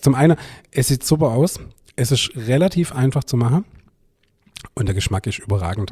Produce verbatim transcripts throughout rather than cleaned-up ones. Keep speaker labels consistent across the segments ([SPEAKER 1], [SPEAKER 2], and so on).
[SPEAKER 1] zum einen, es sieht super aus, es ist relativ einfach zu machen und der Geschmack ist überragend.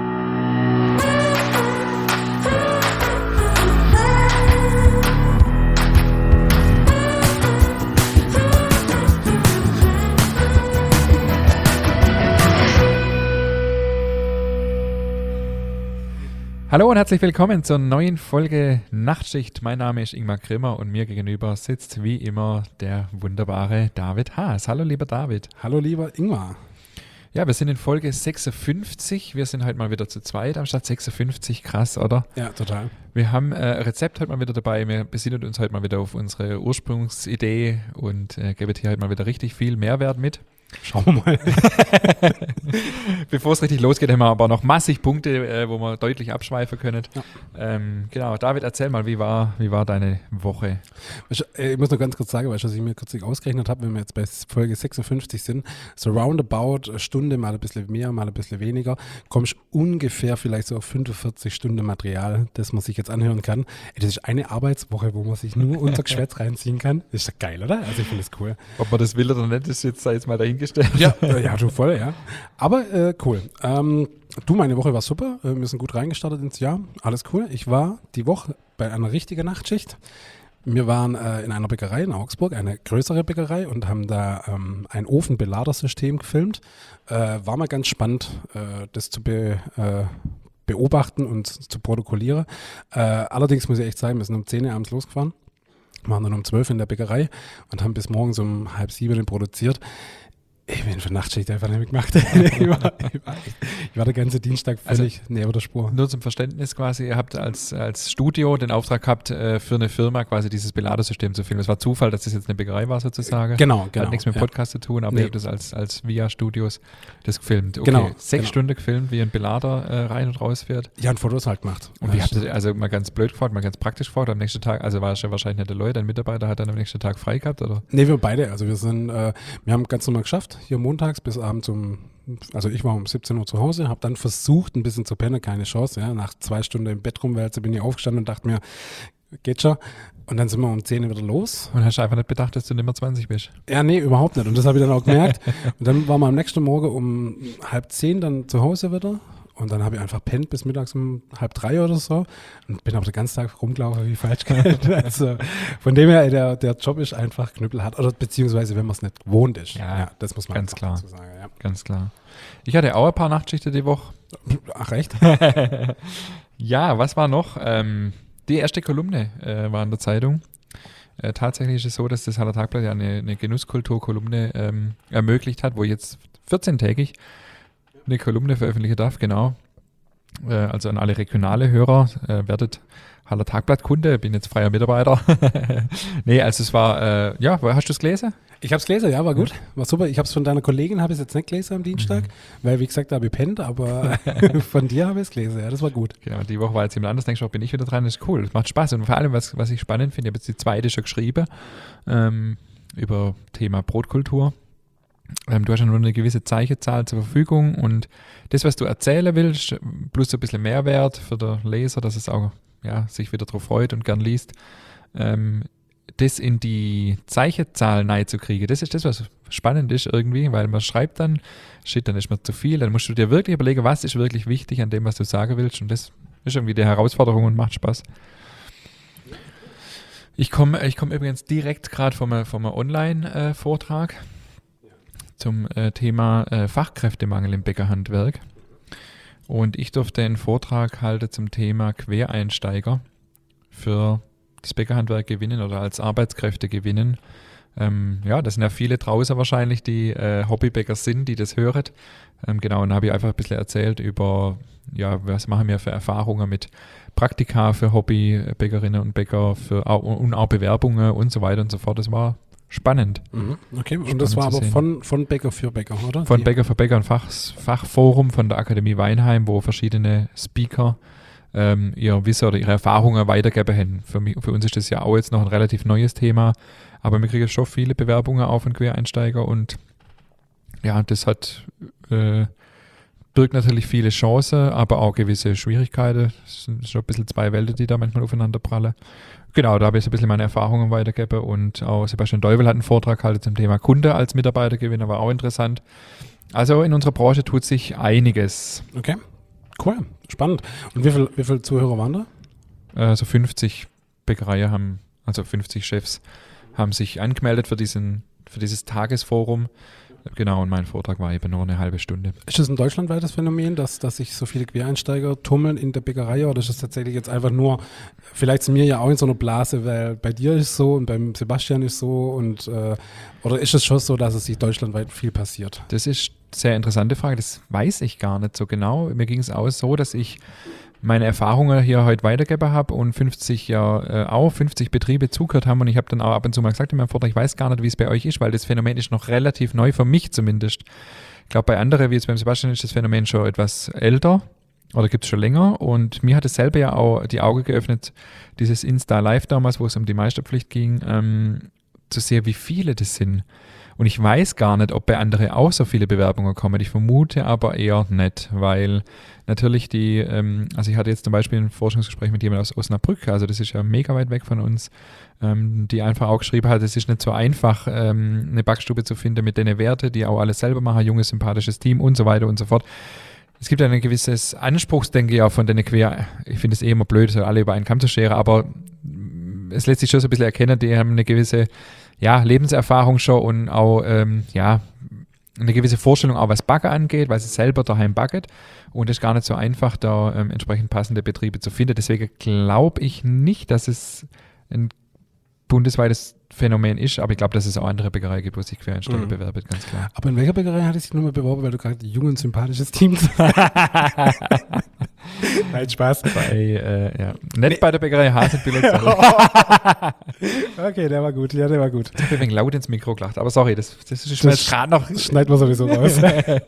[SPEAKER 2] Hallo und herzlich willkommen zur neuen Folge Nachtschicht. Mein Name ist Ingmar Grimmer und mir gegenüber sitzt wie immer der wunderbare David Haas. Hallo lieber David.
[SPEAKER 1] Hallo lieber Ingmar.
[SPEAKER 2] Ja, wir sind in Folge sechsundfünfzig. Wir sind heute mal wieder zu zweit anstatt sechsundfünfzig. Krass, oder?
[SPEAKER 1] Ja, total.
[SPEAKER 2] Wir haben äh, ein Rezept heute mal wieder dabei. Wir besinnen uns heute mal wieder auf unsere Ursprungsidee und äh, geben hier heute mal wieder richtig viel Mehrwert mit.
[SPEAKER 1] Schauen wir mal.
[SPEAKER 2] Bevor es richtig losgeht, haben wir aber noch massig Punkte, äh, wo wir deutlich abschweifen können. Ja. Ähm, genau, David, erzähl mal, wie war, wie war deine Woche?
[SPEAKER 1] Ich muss noch ganz kurz sagen, weil ich mir kürzlich ausgerechnet habe, wenn wir jetzt bei Folge sechsundfünfzig sind, so roundabout eine Stunde, mal ein bisschen mehr, mal ein bisschen weniger, kommst du ungefähr vielleicht so auf fünfundvierzig Stunden Material, das man sich jetzt anhören kann. Das ist eine Arbeitswoche, wo man sich nur unser Geschwätz reinziehen kann. Das ist doch geil, oder? Also ich finde das cool.
[SPEAKER 2] Ob man das will oder nicht, ist jetzt, jetzt mal dahingestellt.
[SPEAKER 1] Ja, ja, du voll, ja. Aber äh, cool. Ähm, du, meine Woche war super. Äh, wir sind gut reingestartet ins Jahr. Alles cool. Ich war die Woche bei einer richtigen Nachtschicht. Wir waren äh, in einer Bäckerei in Augsburg, eine größere Bäckerei, und haben da ähm, ein Ofenbeladersystem gefilmt. Äh, war mal ganz spannend, äh, das zu be, äh, beobachten und zu protokollieren. Äh, allerdings muss ich echt sagen, wir sind um zehn Uhr abends losgefahren, waren dann um zwölf in der Bäckerei und haben bis morgens um halb sieben produziert. Ich bin für Nachtschicht einfach nicht mehr gemacht. ich, war, ich, war, ich war der ganze Dienstag völlig also, neben der Spur.
[SPEAKER 2] Nur zum Verständnis quasi, ihr habt als, als Studio den Auftrag gehabt, äh, für eine Firma quasi dieses Beladersystem zu filmen. Es war Zufall, dass das jetzt eine Bäckerei war sozusagen.
[SPEAKER 1] Genau, genau.
[SPEAKER 2] Hat nichts mit
[SPEAKER 1] ja.
[SPEAKER 2] Podcast zu tun, aber nee. Ihr habt das als, als V R-Studios das gefilmt. Okay,
[SPEAKER 1] genau,
[SPEAKER 2] sechs
[SPEAKER 1] genau.
[SPEAKER 2] Stunden gefilmt, wie ein Belader äh, rein und raus fährt.
[SPEAKER 1] Ja, und Fotos halt gemacht.
[SPEAKER 2] Und wie habt ihr, also mal ganz blöd gefragt, mal ganz praktisch gefragt, am nächsten Tag, also war es ja wahrscheinlich nicht der Leute, ein Mitarbeiter hat dann am nächsten Tag frei gehabt, oder?
[SPEAKER 1] Nee, wir beide, also wir sind, äh, wir haben ganz normal geschafft, hier montags bis abends um, also ich war um siebzehn Uhr zu Hause, habe dann versucht, ein bisschen zu pennen, keine Chance, ja, nach zwei Stunden im Bett rumwälze, bin ich aufgestanden und dachte mir, geht schon. Und dann sind wir um zehn Uhr wieder los.
[SPEAKER 2] Und hast du einfach nicht bedacht, dass du nicht mehr zwanzig bist?
[SPEAKER 1] Ja, nee, überhaupt nicht. Und das habe ich dann auch gemerkt. Und dann waren wir am nächsten Morgen um halb zehn dann zu Hause wieder. Und dann habe ich einfach pennt bis mittags um halb drei oder so und bin aber den ganzen Tag rumgelaufen wie falsch gehalten. Also von dem her, der, der Job ist einfach knüppelhart. Oder beziehungsweise, wenn man es nicht gewohnt ist.
[SPEAKER 2] Ja,
[SPEAKER 1] ja, das muss man
[SPEAKER 2] ganz klar
[SPEAKER 1] dazu sagen. Ja.
[SPEAKER 2] Ganz klar. Ich hatte auch ein paar Nachtschichten die Woche.
[SPEAKER 1] Ach, echt?
[SPEAKER 2] Ja, was war noch? Ähm, die erste Kolumne äh, war in der Zeitung. Äh, tatsächlich ist es so, dass das Haller Tagblatt ja eine, eine Genusskultur-Kolumne ähm, ermöglicht hat, wo ich jetzt vierzehntägig eine Kolumne veröffentlichen darf, genau. Äh, also an alle regionale Hörer, äh, werdet Haller Tagblatt-Kunde, bin jetzt freier Mitarbeiter. Nee, also es war, äh, ja, hast du es gelesen?
[SPEAKER 1] Ich habe es gelesen, ja, war gut. War super. Ich habe es von deiner Kollegin, habe ich jetzt nicht gelesen am Dienstag, mhm. weil, wie gesagt, da habe ich pennt, aber von dir habe ich es gelesen, ja, das war gut.
[SPEAKER 2] Genau, die Woche war jetzt jemand anders, denkst du, bin ich wieder dran, das ist cool, das macht Spaß. Und vor allem, was, was ich spannend finde, ich habe jetzt die zweite schon geschrieben, ähm, über Thema Brotkultur. Ähm, du hast ja nur eine gewisse Zeichenzahl zur Verfügung und das, was du erzählen willst, plus ein bisschen Mehrwert für den Leser, dass es auch ja, sich wieder drauf freut und gern liest, ähm, das in die Zeichenzahl neu zu kriegen, das ist das, was spannend ist irgendwie, weil man schreibt dann, shit, dann ist mir zu viel, dann musst du dir wirklich überlegen, was ist wirklich wichtig an dem, was du sagen willst, und das ist irgendwie die Herausforderung und macht Spaß. Ich komme ich komm übrigens direkt gerade vom, vom Online-Vortrag zum äh, Thema äh, Fachkräftemangel im Bäckerhandwerk. Und ich durfte einen Vortrag halten zum Thema Quereinsteiger für das Bäckerhandwerk gewinnen oder als Arbeitskräfte gewinnen. Ähm, ja, das sind ja viele draußen wahrscheinlich, die äh, Hobbybäcker sind, die das hören. Ähm, genau, und habe ich einfach ein bisschen erzählt über, ja, was machen wir für Erfahrungen mit Praktika für Hobbybäckerinnen und Bäcker für, und auch Bewerbungen und so weiter und so fort. Das war spannend.
[SPEAKER 1] Mhm. Okay, und das war aber von, von Bäcker für Bäcker, oder?
[SPEAKER 2] Von Bäcker für Bäcker, ein Fach, Fachforum von der Akademie Weinheim, wo verschiedene Speaker ähm, ihr Wissen oder ihre Erfahrungen weitergeben haben. Für, mich, für uns ist das ja auch jetzt noch ein relativ neues Thema, aber wir kriegen schon viele Bewerbungen auch von Quereinsteiger und ja, das hat äh, birgt natürlich viele Chancen, aber auch gewisse Schwierigkeiten. Es sind schon ein bisschen zwei Welten, die da manchmal aufeinander prallen. Genau, da habe ich so ein bisschen meine Erfahrungen weitergegeben und auch Sebastian Deuvel hat einen Vortrag gehalten zum Thema Kunde als Mitarbeitergewinner, war auch interessant. Also in unserer Branche tut sich einiges.
[SPEAKER 1] Okay, cool, spannend. Und wie viele wie viel Zuhörer waren da?
[SPEAKER 2] Also fünfzig Bäckereien haben, also fünfzig Chefs haben sich angemeldet für diesen, für dieses Tagesforum. Genau, und mein Vortrag war eben nur eine halbe Stunde.
[SPEAKER 1] Ist das ein deutschlandweites Phänomen, dass, dass sich so viele Quereinsteiger tummeln in der Bäckerei, oder ist das tatsächlich jetzt einfach nur, vielleicht sind wir ja auch in so einer Blase, weil bei dir ist so und beim Sebastian ist so, und äh, oder ist es schon so, dass es sich deutschlandweit viel passiert?
[SPEAKER 2] Das ist eine sehr interessante Frage, das weiß ich gar nicht so genau. Mir ging es auch so, dass ich meine Erfahrungen hier heute weitergegeben habe und fünfzig ja äh, auch fünfzig Betriebe zugehört haben, und ich habe dann auch ab und zu mal gesagt in meinem Vortrag, ich weiß gar nicht, wie es bei euch ist, weil das Phänomen ist noch relativ neu, für mich zumindest. Ich glaube, bei anderen, wie jetzt beim Sebastian, ist das Phänomen schon etwas älter oder gibt es schon länger, und mir hat es selber ja auch die Augen geöffnet, dieses Insta Live damals, wo es um die Meisterpflicht ging, ähm, zu sehen, wie viele das sind. Und ich weiß gar nicht, ob bei anderen auch so viele Bewerbungen kommen. Ich vermute aber eher nicht, weil natürlich die, ähm, also ich hatte jetzt zum Beispiel ein Forschungsgespräch mit jemandem aus Osnabrück, also das ist ja mega weit weg von uns, ähm, die einfach auch geschrieben hat, es ist nicht so einfach, ähm, eine Backstube zu finden mit den Werten, die auch alles selber machen, junges, sympathisches Team und so weiter und so fort. Es gibt ein gewisses Anspruchsdenken ja von den Quer, ich finde es eh immer blöd, so alle über einen Kamm zu scheren, aber es lässt sich schon so ein bisschen erkennen, die haben eine gewisse ja, Lebenserfahrung schon und auch ähm, ja, eine gewisse Vorstellung, auch was Backen angeht, weil sie selber daheim backen. Und es ist gar nicht so einfach, da ähm, entsprechend passende Betriebe zu finden. Deswegen glaube ich nicht, dass es ein bundesweites Phänomen ist, aber ich glaube, dass es auch andere Bäckereien gibt, wo sich Quereinsteiger mhm. bewerben, ganz klar.
[SPEAKER 1] Aber in welcher Bäckerei hatte ich dich nochmal beworben, weil du gerade jung und sympathisches Team sagst? Nein, Spaß.
[SPEAKER 2] Bei, äh, ja. Nicht nee. Bei der Bäckerei Hasenbühler.
[SPEAKER 1] Okay, der war gut, ja, der war gut.
[SPEAKER 2] Ich habe ein wenig laut ins Mikro gelacht, aber sorry, das, das ist jetzt gerade noch...
[SPEAKER 1] Schneiden wir sowieso raus.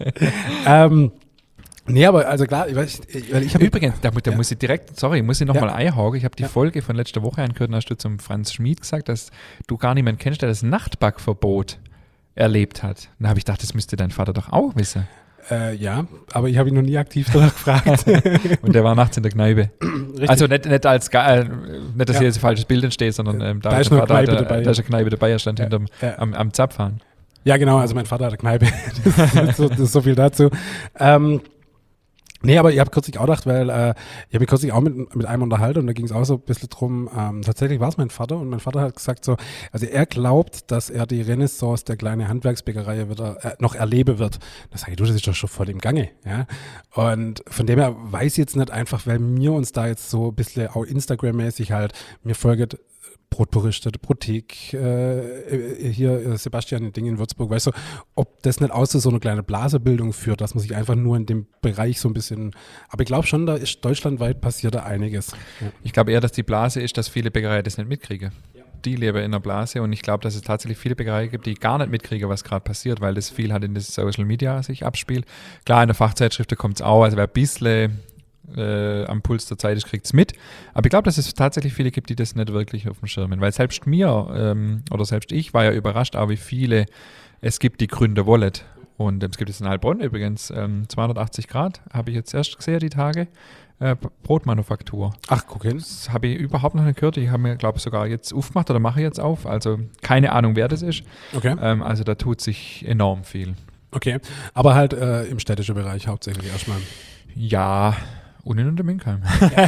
[SPEAKER 1] ähm, Nee, aber also klar, ich weiß, weil ich habe
[SPEAKER 2] übrigens, da, da ja. muss ich direkt, sorry, muss ich nochmal ja. einhaken. Ich habe die ja. Folge von letzter Woche angehört, da hast du zum Franz Schmid gesagt, dass du gar niemanden kennst, der das Nachtbackverbot erlebt hat. Da habe ich gedacht, das müsste dein Vater doch auch wissen.
[SPEAKER 1] Äh, ja, aber ich habe ihn noch nie aktiv danach gefragt.
[SPEAKER 2] Und der war nachts in der Kneipe. Richtig. Also nicht, nicht als, äh, nicht, dass ja. hier jetzt ein falsches Bild entsteht, sondern ähm, da,
[SPEAKER 1] da ist
[SPEAKER 2] eine
[SPEAKER 1] Kneipe
[SPEAKER 2] Vater,
[SPEAKER 1] dabei.
[SPEAKER 2] Da ist eine Kneipe dabei, er stand ja. hinterm,
[SPEAKER 1] ja.
[SPEAKER 2] am, am Zapfhahn.
[SPEAKER 1] Ja, genau, also mein Vater hat eine Kneipe. das, ist so, das ist so viel dazu. Ähm, Nee, aber ich habe kürzlich auch gedacht, weil äh, ich habe mich kürzlich auch mit, mit einem unterhalten, und da ging es auch so ein bisschen drum, ähm, tatsächlich war es mein Vater, und mein Vater hat gesagt so, also er glaubt, dass er die Renaissance der kleinen Handwerksbäckerei wieder, äh, noch erleben wird. Da sage ich, du, das ist doch schon voll im Gange, ja. Und von dem her weiß ich jetzt nicht einfach, weil mir uns da jetzt so ein bisschen auch Instagram-mäßig halt, mir folgt Brotpuriste, Brothek, äh, hier äh, Sebastian in Ding in Würzburg, weißt du, ob das nicht aus so eine kleine Blasebildung führt, dass man sich einfach nur in dem Bereich so ein bisschen, aber ich glaube schon, da ist deutschlandweit passiert da einiges. Ja.
[SPEAKER 2] Ich glaube eher, dass die Blase ist, dass viele Bäckereien das nicht mitkriegen. Ja. Die leben in der Blase, und ich glaube, dass es tatsächlich viele Bäckereien gibt, die gar nicht mitkriegen, was gerade passiert, weil das viel halt in den Social Media sich abspielt. Klar, in der Fachzeitschrift kommt es auch, also wer ein bisschen Äh, am Puls der Zeit ist, kriegt es mit. Aber ich glaube, dass es tatsächlich viele gibt, die das nicht wirklich auf dem Schirm haben. Weil selbst mir ähm, oder selbst ich war ja überrascht, auch wie viele es gibt, die gründen wollen. Und ähm, es gibt jetzt in Heilbronn übrigens ähm, zweihundertachtzig Grad, habe ich jetzt erst gesehen, die Tage, äh, Brotmanufaktur.
[SPEAKER 1] Ach, guck hin.
[SPEAKER 2] Das habe ich überhaupt noch nicht gehört. Ich habe mir, glaube ich, sogar jetzt aufgemacht oder mache jetzt auf. Also keine Ahnung, wer das ist.
[SPEAKER 1] Okay.
[SPEAKER 2] Ähm, also da tut sich enorm viel.
[SPEAKER 1] Okay, aber halt äh, im städtischen Bereich hauptsächlich erstmal.
[SPEAKER 2] Ja, und in Unterminkheim.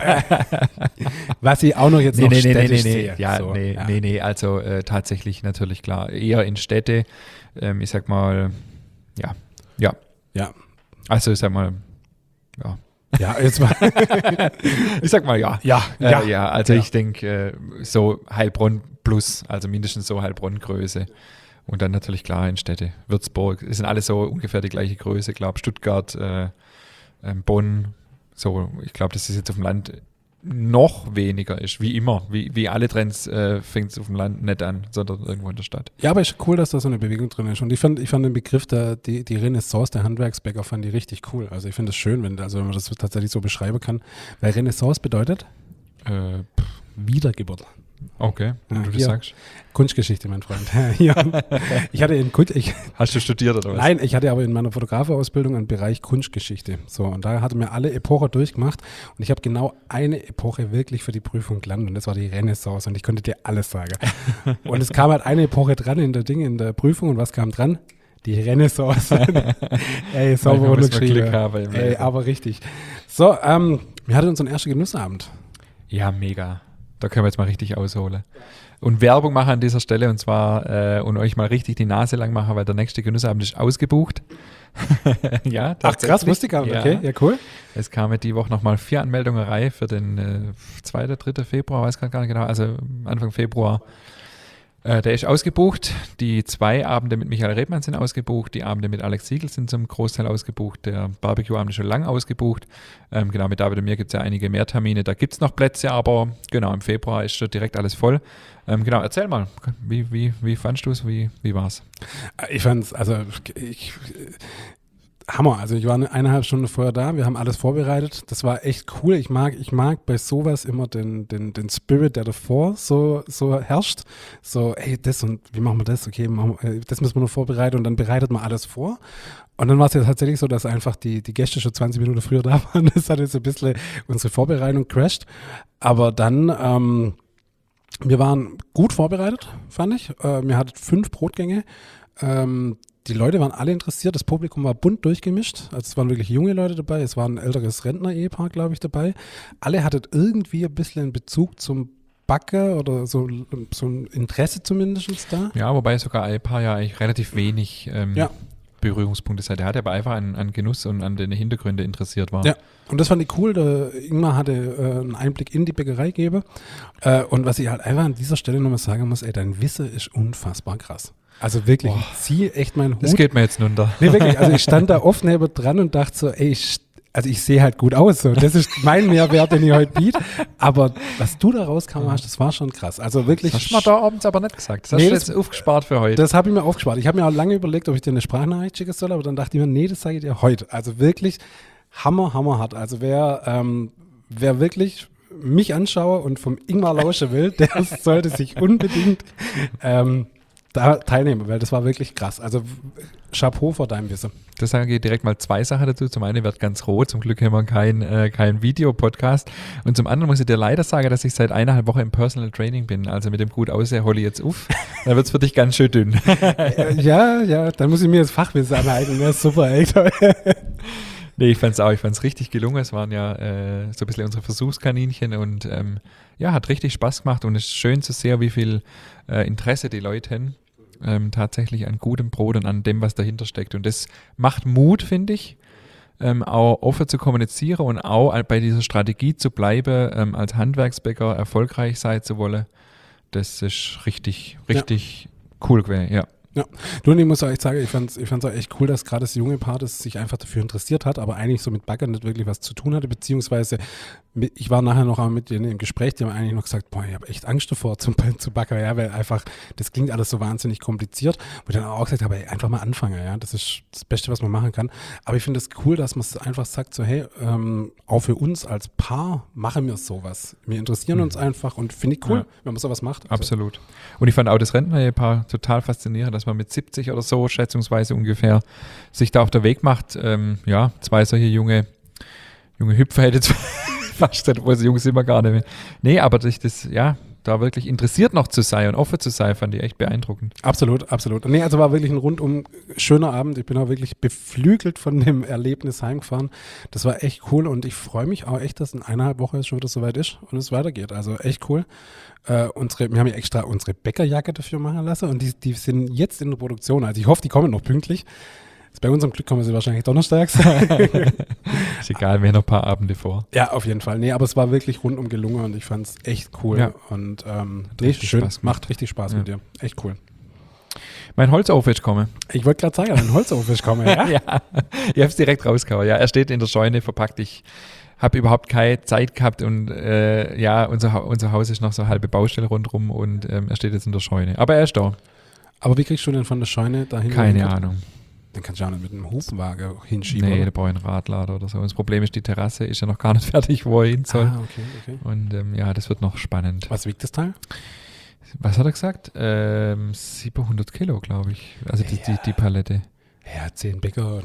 [SPEAKER 1] Was ich auch noch jetzt
[SPEAKER 2] nee,
[SPEAKER 1] noch
[SPEAKER 2] nee,
[SPEAKER 1] städtisch
[SPEAKER 2] nee, nee,
[SPEAKER 1] sehe.
[SPEAKER 2] Ja,
[SPEAKER 1] so,
[SPEAKER 2] nee,
[SPEAKER 1] ja.
[SPEAKER 2] nee, nee, also äh, tatsächlich natürlich klar. Eher in Städte, ähm, ich sag mal, ja, ja.
[SPEAKER 1] Ja.
[SPEAKER 2] Also ich sag mal, ja.
[SPEAKER 1] Ja, jetzt mal.
[SPEAKER 2] ich sag mal ja.
[SPEAKER 1] Ja,
[SPEAKER 2] äh,
[SPEAKER 1] ja.
[SPEAKER 2] ja also
[SPEAKER 1] ja.
[SPEAKER 2] ich denke, äh, so Heilbronn plus, also mindestens so Heilbronn-Größe. Und dann natürlich klar in Städte. Würzburg, es sind alle so ungefähr die gleiche Größe, glaube Stuttgart, äh, ähm, Bonn. So, ich glaube, dass es jetzt auf dem Land noch weniger ist, wie immer. Wie, wie alle Trends äh, fängt es auf dem Land nicht an, sondern irgendwo in der Stadt.
[SPEAKER 1] Ja, aber ist cool, dass da so eine Bewegung drin ist. Und ich fand, ich fand den Begriff, der, die, die Renaissance der Handwerksbäcker, fand ich richtig cool. Also ich finde es schön, wenn, also wenn man das tatsächlich so beschreiben kann. Weil Renaissance bedeutet
[SPEAKER 2] äh,
[SPEAKER 1] Wiedergeburt.
[SPEAKER 2] Okay, wenn
[SPEAKER 1] Ja,
[SPEAKER 2] du das
[SPEAKER 1] hier.
[SPEAKER 2] sagst.
[SPEAKER 1] Kunstgeschichte, mein Freund. Ja. Ich hatte in Kunst, ich,
[SPEAKER 2] Hast du studiert oder was?
[SPEAKER 1] nein, ich hatte aber in meiner Fotografeausbildung einen Bereich Kunstgeschichte. So, und da hatte mir alle Epochen durchgemacht und ich habe genau eine Epoche wirklich für die Prüfung gelernt und das war die Renaissance und ich konnte dir alles sagen. Und es kam halt eine Epoche dran in der Ding, in der Prüfung und was kam dran? Die Renaissance. Ey, sauber
[SPEAKER 2] Manchmal muss man
[SPEAKER 1] unterschrieben.
[SPEAKER 2] Glück haben im
[SPEAKER 1] Ey,
[SPEAKER 2] Leben.
[SPEAKER 1] aber richtig. So, ähm, wir hatten unseren ersten Genussabend.
[SPEAKER 2] Ja, mega. Da können wir jetzt mal richtig ausholen. Und Werbung machen an dieser Stelle und zwar äh, und euch mal richtig die Nase lang machen, weil der nächste Genussabend ist ausgebucht. Ja,
[SPEAKER 1] Ach krass, wusste ich gar nicht.
[SPEAKER 2] Ja.
[SPEAKER 1] Okay, ja cool.
[SPEAKER 2] Es kamen die Woche nochmal vier Anmeldungen rein für den äh, zweiten, dritten Februar, weiß grad gar nicht genau, also Anfang Februar. Äh, der ist ausgebucht. Die zwei Abende mit Michael Rebmann sind ausgebucht. Die Abende mit Alex Siegel sind zum Großteil ausgebucht. Der Barbecue-Abend ist schon lang ausgebucht. Ähm, genau, mit David und mir gibt es ja einige mehr Termine. Da gibt es noch Plätze, aber genau, im Februar ist schon direkt alles voll. Ähm, genau, erzähl mal, wie, wie, wie fandst du es? Wie, wie war es?
[SPEAKER 1] Ich fand's, also ich, Hammer. Also ich war eine eineinhalb Stunden vorher da, wir haben alles vorbereitet. Das war echt cool. Ich mag, ich mag bei sowas immer den, den, den Spirit, der davor so, so herrscht. So, ey, das und wie machen wir das? Okay, machen wir, das müssen wir noch vorbereiten und dann bereitet man alles vor. Und dann war es ja tatsächlich so, dass einfach die, die Gäste schon zwanzig Minuten früher da waren. Das hat jetzt ein bisschen unsere Vorbereitung crasht. Aber dann, ähm, wir waren gut vorbereitet, fand ich. Äh, wir hatten fünf Brotgänge. Ähm, die Leute waren alle interessiert. Das Publikum war bunt durchgemischt. Also es waren wirklich junge Leute dabei. Es war ein älteres Rentner-Ehepaar, glaube ich, dabei. Alle hatten irgendwie ein bisschen einen Bezug zum Backen oder so, so ein Interesse zumindest da.
[SPEAKER 2] Ja, wobei sogar ein paar ja eigentlich relativ wenig ähm,
[SPEAKER 1] Ja.
[SPEAKER 2] Berührungspunkte hatte. Er hat aber einfach an, an Genuss und an den Hintergründen interessiert war.
[SPEAKER 1] Ja, und das fand ich cool. Der Ingmar hatte äh, einen Einblick in die Bäckerei gegeben. Äh, und was ich halt einfach an dieser Stelle nochmal sagen muss, ey, dein Wissen ist unfassbar krass. Also wirklich,
[SPEAKER 2] Boah.
[SPEAKER 1] ich ziehe echt meinen Hut.
[SPEAKER 2] Das geht mir jetzt runter.
[SPEAKER 1] Nee, wirklich, also ich stand da oft neben dran und dachte so, ey, ich, also ich sehe halt gut aus. So. Das ist mein Mehrwert, den ich heute biete. Aber was du da rauskam hast, das war schon krass. Also wirklich.
[SPEAKER 2] Das hast du mir da abends aber nicht gesagt. Das hast
[SPEAKER 1] Nee,
[SPEAKER 2] du
[SPEAKER 1] das-
[SPEAKER 2] jetzt aufgespart für heute.
[SPEAKER 1] Das habe ich mir aufgespart. Ich habe mir auch lange überlegt, ob ich dir eine Sprachnachricht schicken soll, aber dann dachte ich mir, nee, das sage ich dir heute. Also wirklich hammer, hammer hart. Also wer, ähm, wer wirklich mich anschaue und vom Ingmar lauschen will, der sollte sich unbedingt ähm, da teilnehmen, weil das war wirklich krass. Also Chapeau vor deinem Wissen.
[SPEAKER 2] Das sage ich direkt mal zwei Sachen dazu. Zum einen wird ganz rot, zum Glück haben wir keinen äh, kein Videopodcast. Und zum anderen muss ich dir leider sagen, dass ich seit eineinhalb Wochen im Personal Training bin. Also mit dem gut aussehen hole ich jetzt auf. Dann wird es für dich ganz schön dünn.
[SPEAKER 1] Äh, ja, ja, dann muss ich mir das Fachwissen aneignen. Das ist super, echt.
[SPEAKER 2] Nee, ich fand es auch, ich fand es richtig gelungen. Es waren ja äh, so ein bisschen unsere Versuchskaninchen und ähm, ja, hat richtig Spaß gemacht und es ist schön zu sehen, wie viel äh, Interesse die Leute haben. Ähm, tatsächlich an gutem Brot und an dem, was dahinter steckt. Und das macht Mut, finde ich, ähm, auch offen zu kommunizieren und auch bei dieser Strategie zu bleiben, ähm, als Handwerksbäcker erfolgreich sein zu wollen. Das ist richtig, richtig cool gewesen, ja.
[SPEAKER 1] Ja, du, und ich muss auch echt sagen, ich fand es ich fand's auch echt cool, dass gerade das junge Paar das sich einfach dafür interessiert hat, aber eigentlich so mit Backern nicht wirklich was zu tun hatte, beziehungsweise mit, ich war nachher noch mit denen im Gespräch, die haben eigentlich noch gesagt, boah, ich habe echt Angst davor zum, zu Backer, ja, weil einfach, das klingt alles so wahnsinnig kompliziert, wo ich dann auch gesagt habe, ey, einfach mal anfangen, ja, das ist das Beste, was man machen kann, aber ich finde es cool, dass man es einfach sagt, so hey, ähm, auch für uns als Paar machen wir sowas, wir interessieren
[SPEAKER 2] Mhm.
[SPEAKER 1] uns einfach und finde ich cool,
[SPEAKER 2] Ja.
[SPEAKER 1] wenn man sowas macht. Also,
[SPEAKER 2] Absolut. Und ich fand auch das Rentner-Ehepaar total faszinierend, dass man mit siebzig oder so, schätzungsweise ungefähr, sich da auf der Weg macht. Ähm, ja, zwei solche junge, junge Hüpfer hätte jetzt fast, obwohl sie jung sind wir gar nicht mehr. Nee, aber sich das, ja, da wirklich interessiert noch zu sein und offen zu sein, fand ich echt beeindruckend.
[SPEAKER 1] Absolut, absolut. Nee, also war wirklich ein rundum schöner Abend. Ich bin auch wirklich beflügelt von dem Erlebnis heimgefahren. Das war echt cool und ich freue mich auch echt, dass in eineinhalb Wochen es schon wieder soweit ist und es weitergeht. Also echt cool. Äh, unsere, wir haben ja extra unsere Bäckerjacke dafür machen lassen und die, die sind jetzt in der Produktion. Also ich hoffe, die kommen noch pünktlich. Bei unserem Glück kommen sie wahrscheinlich donnerstags.
[SPEAKER 2] Ist egal, wir haben noch ein paar Abende vor.
[SPEAKER 1] Ja, auf jeden Fall. Nee, aber es war wirklich rundum gelungen und ich fand es echt cool.
[SPEAKER 2] Ja.
[SPEAKER 1] Und ähm,
[SPEAKER 2] Hat
[SPEAKER 1] nee,
[SPEAKER 2] richtig
[SPEAKER 1] schön.
[SPEAKER 2] Spaß gemacht.
[SPEAKER 1] Macht richtig Spaß
[SPEAKER 2] Ja.
[SPEAKER 1] mit dir. Echt cool.
[SPEAKER 2] Mein Holzofen ist gekommen.
[SPEAKER 1] Ich wollte gerade sagen, ein Holzofen ist gekommen, ja?
[SPEAKER 2] Ja, ich habe es direkt rausgehauen. Ja, er steht in der Scheune verpackt. Ich habe überhaupt keine Zeit gehabt und äh, ja, unser, Ha- unser Haus ist noch so eine halbe Baustelle rundherum und ähm, er steht jetzt in der Scheune. Aber er ist da.
[SPEAKER 1] Aber wie kriegst du denn von der Scheune dahin?
[SPEAKER 2] Keine Ahnung.
[SPEAKER 1] Den kannst du auch nicht mit einem Hufenwagen hinschieben.
[SPEAKER 2] Nee,
[SPEAKER 1] oder?
[SPEAKER 2] da brauche ich einen Radlader oder so. Das Problem ist, die Terrasse ist ja noch gar nicht fertig, wo er hin soll.
[SPEAKER 1] Ah, okay, okay.
[SPEAKER 2] Und ähm, ja, das wird noch spannend.
[SPEAKER 1] Was wiegt das Teil?
[SPEAKER 2] Was hat er gesagt? Ähm, siebenhundert Kilo, glaube ich. Also die,
[SPEAKER 1] Ja.
[SPEAKER 2] die, die Palette.
[SPEAKER 1] Ja, zehn Bäcker.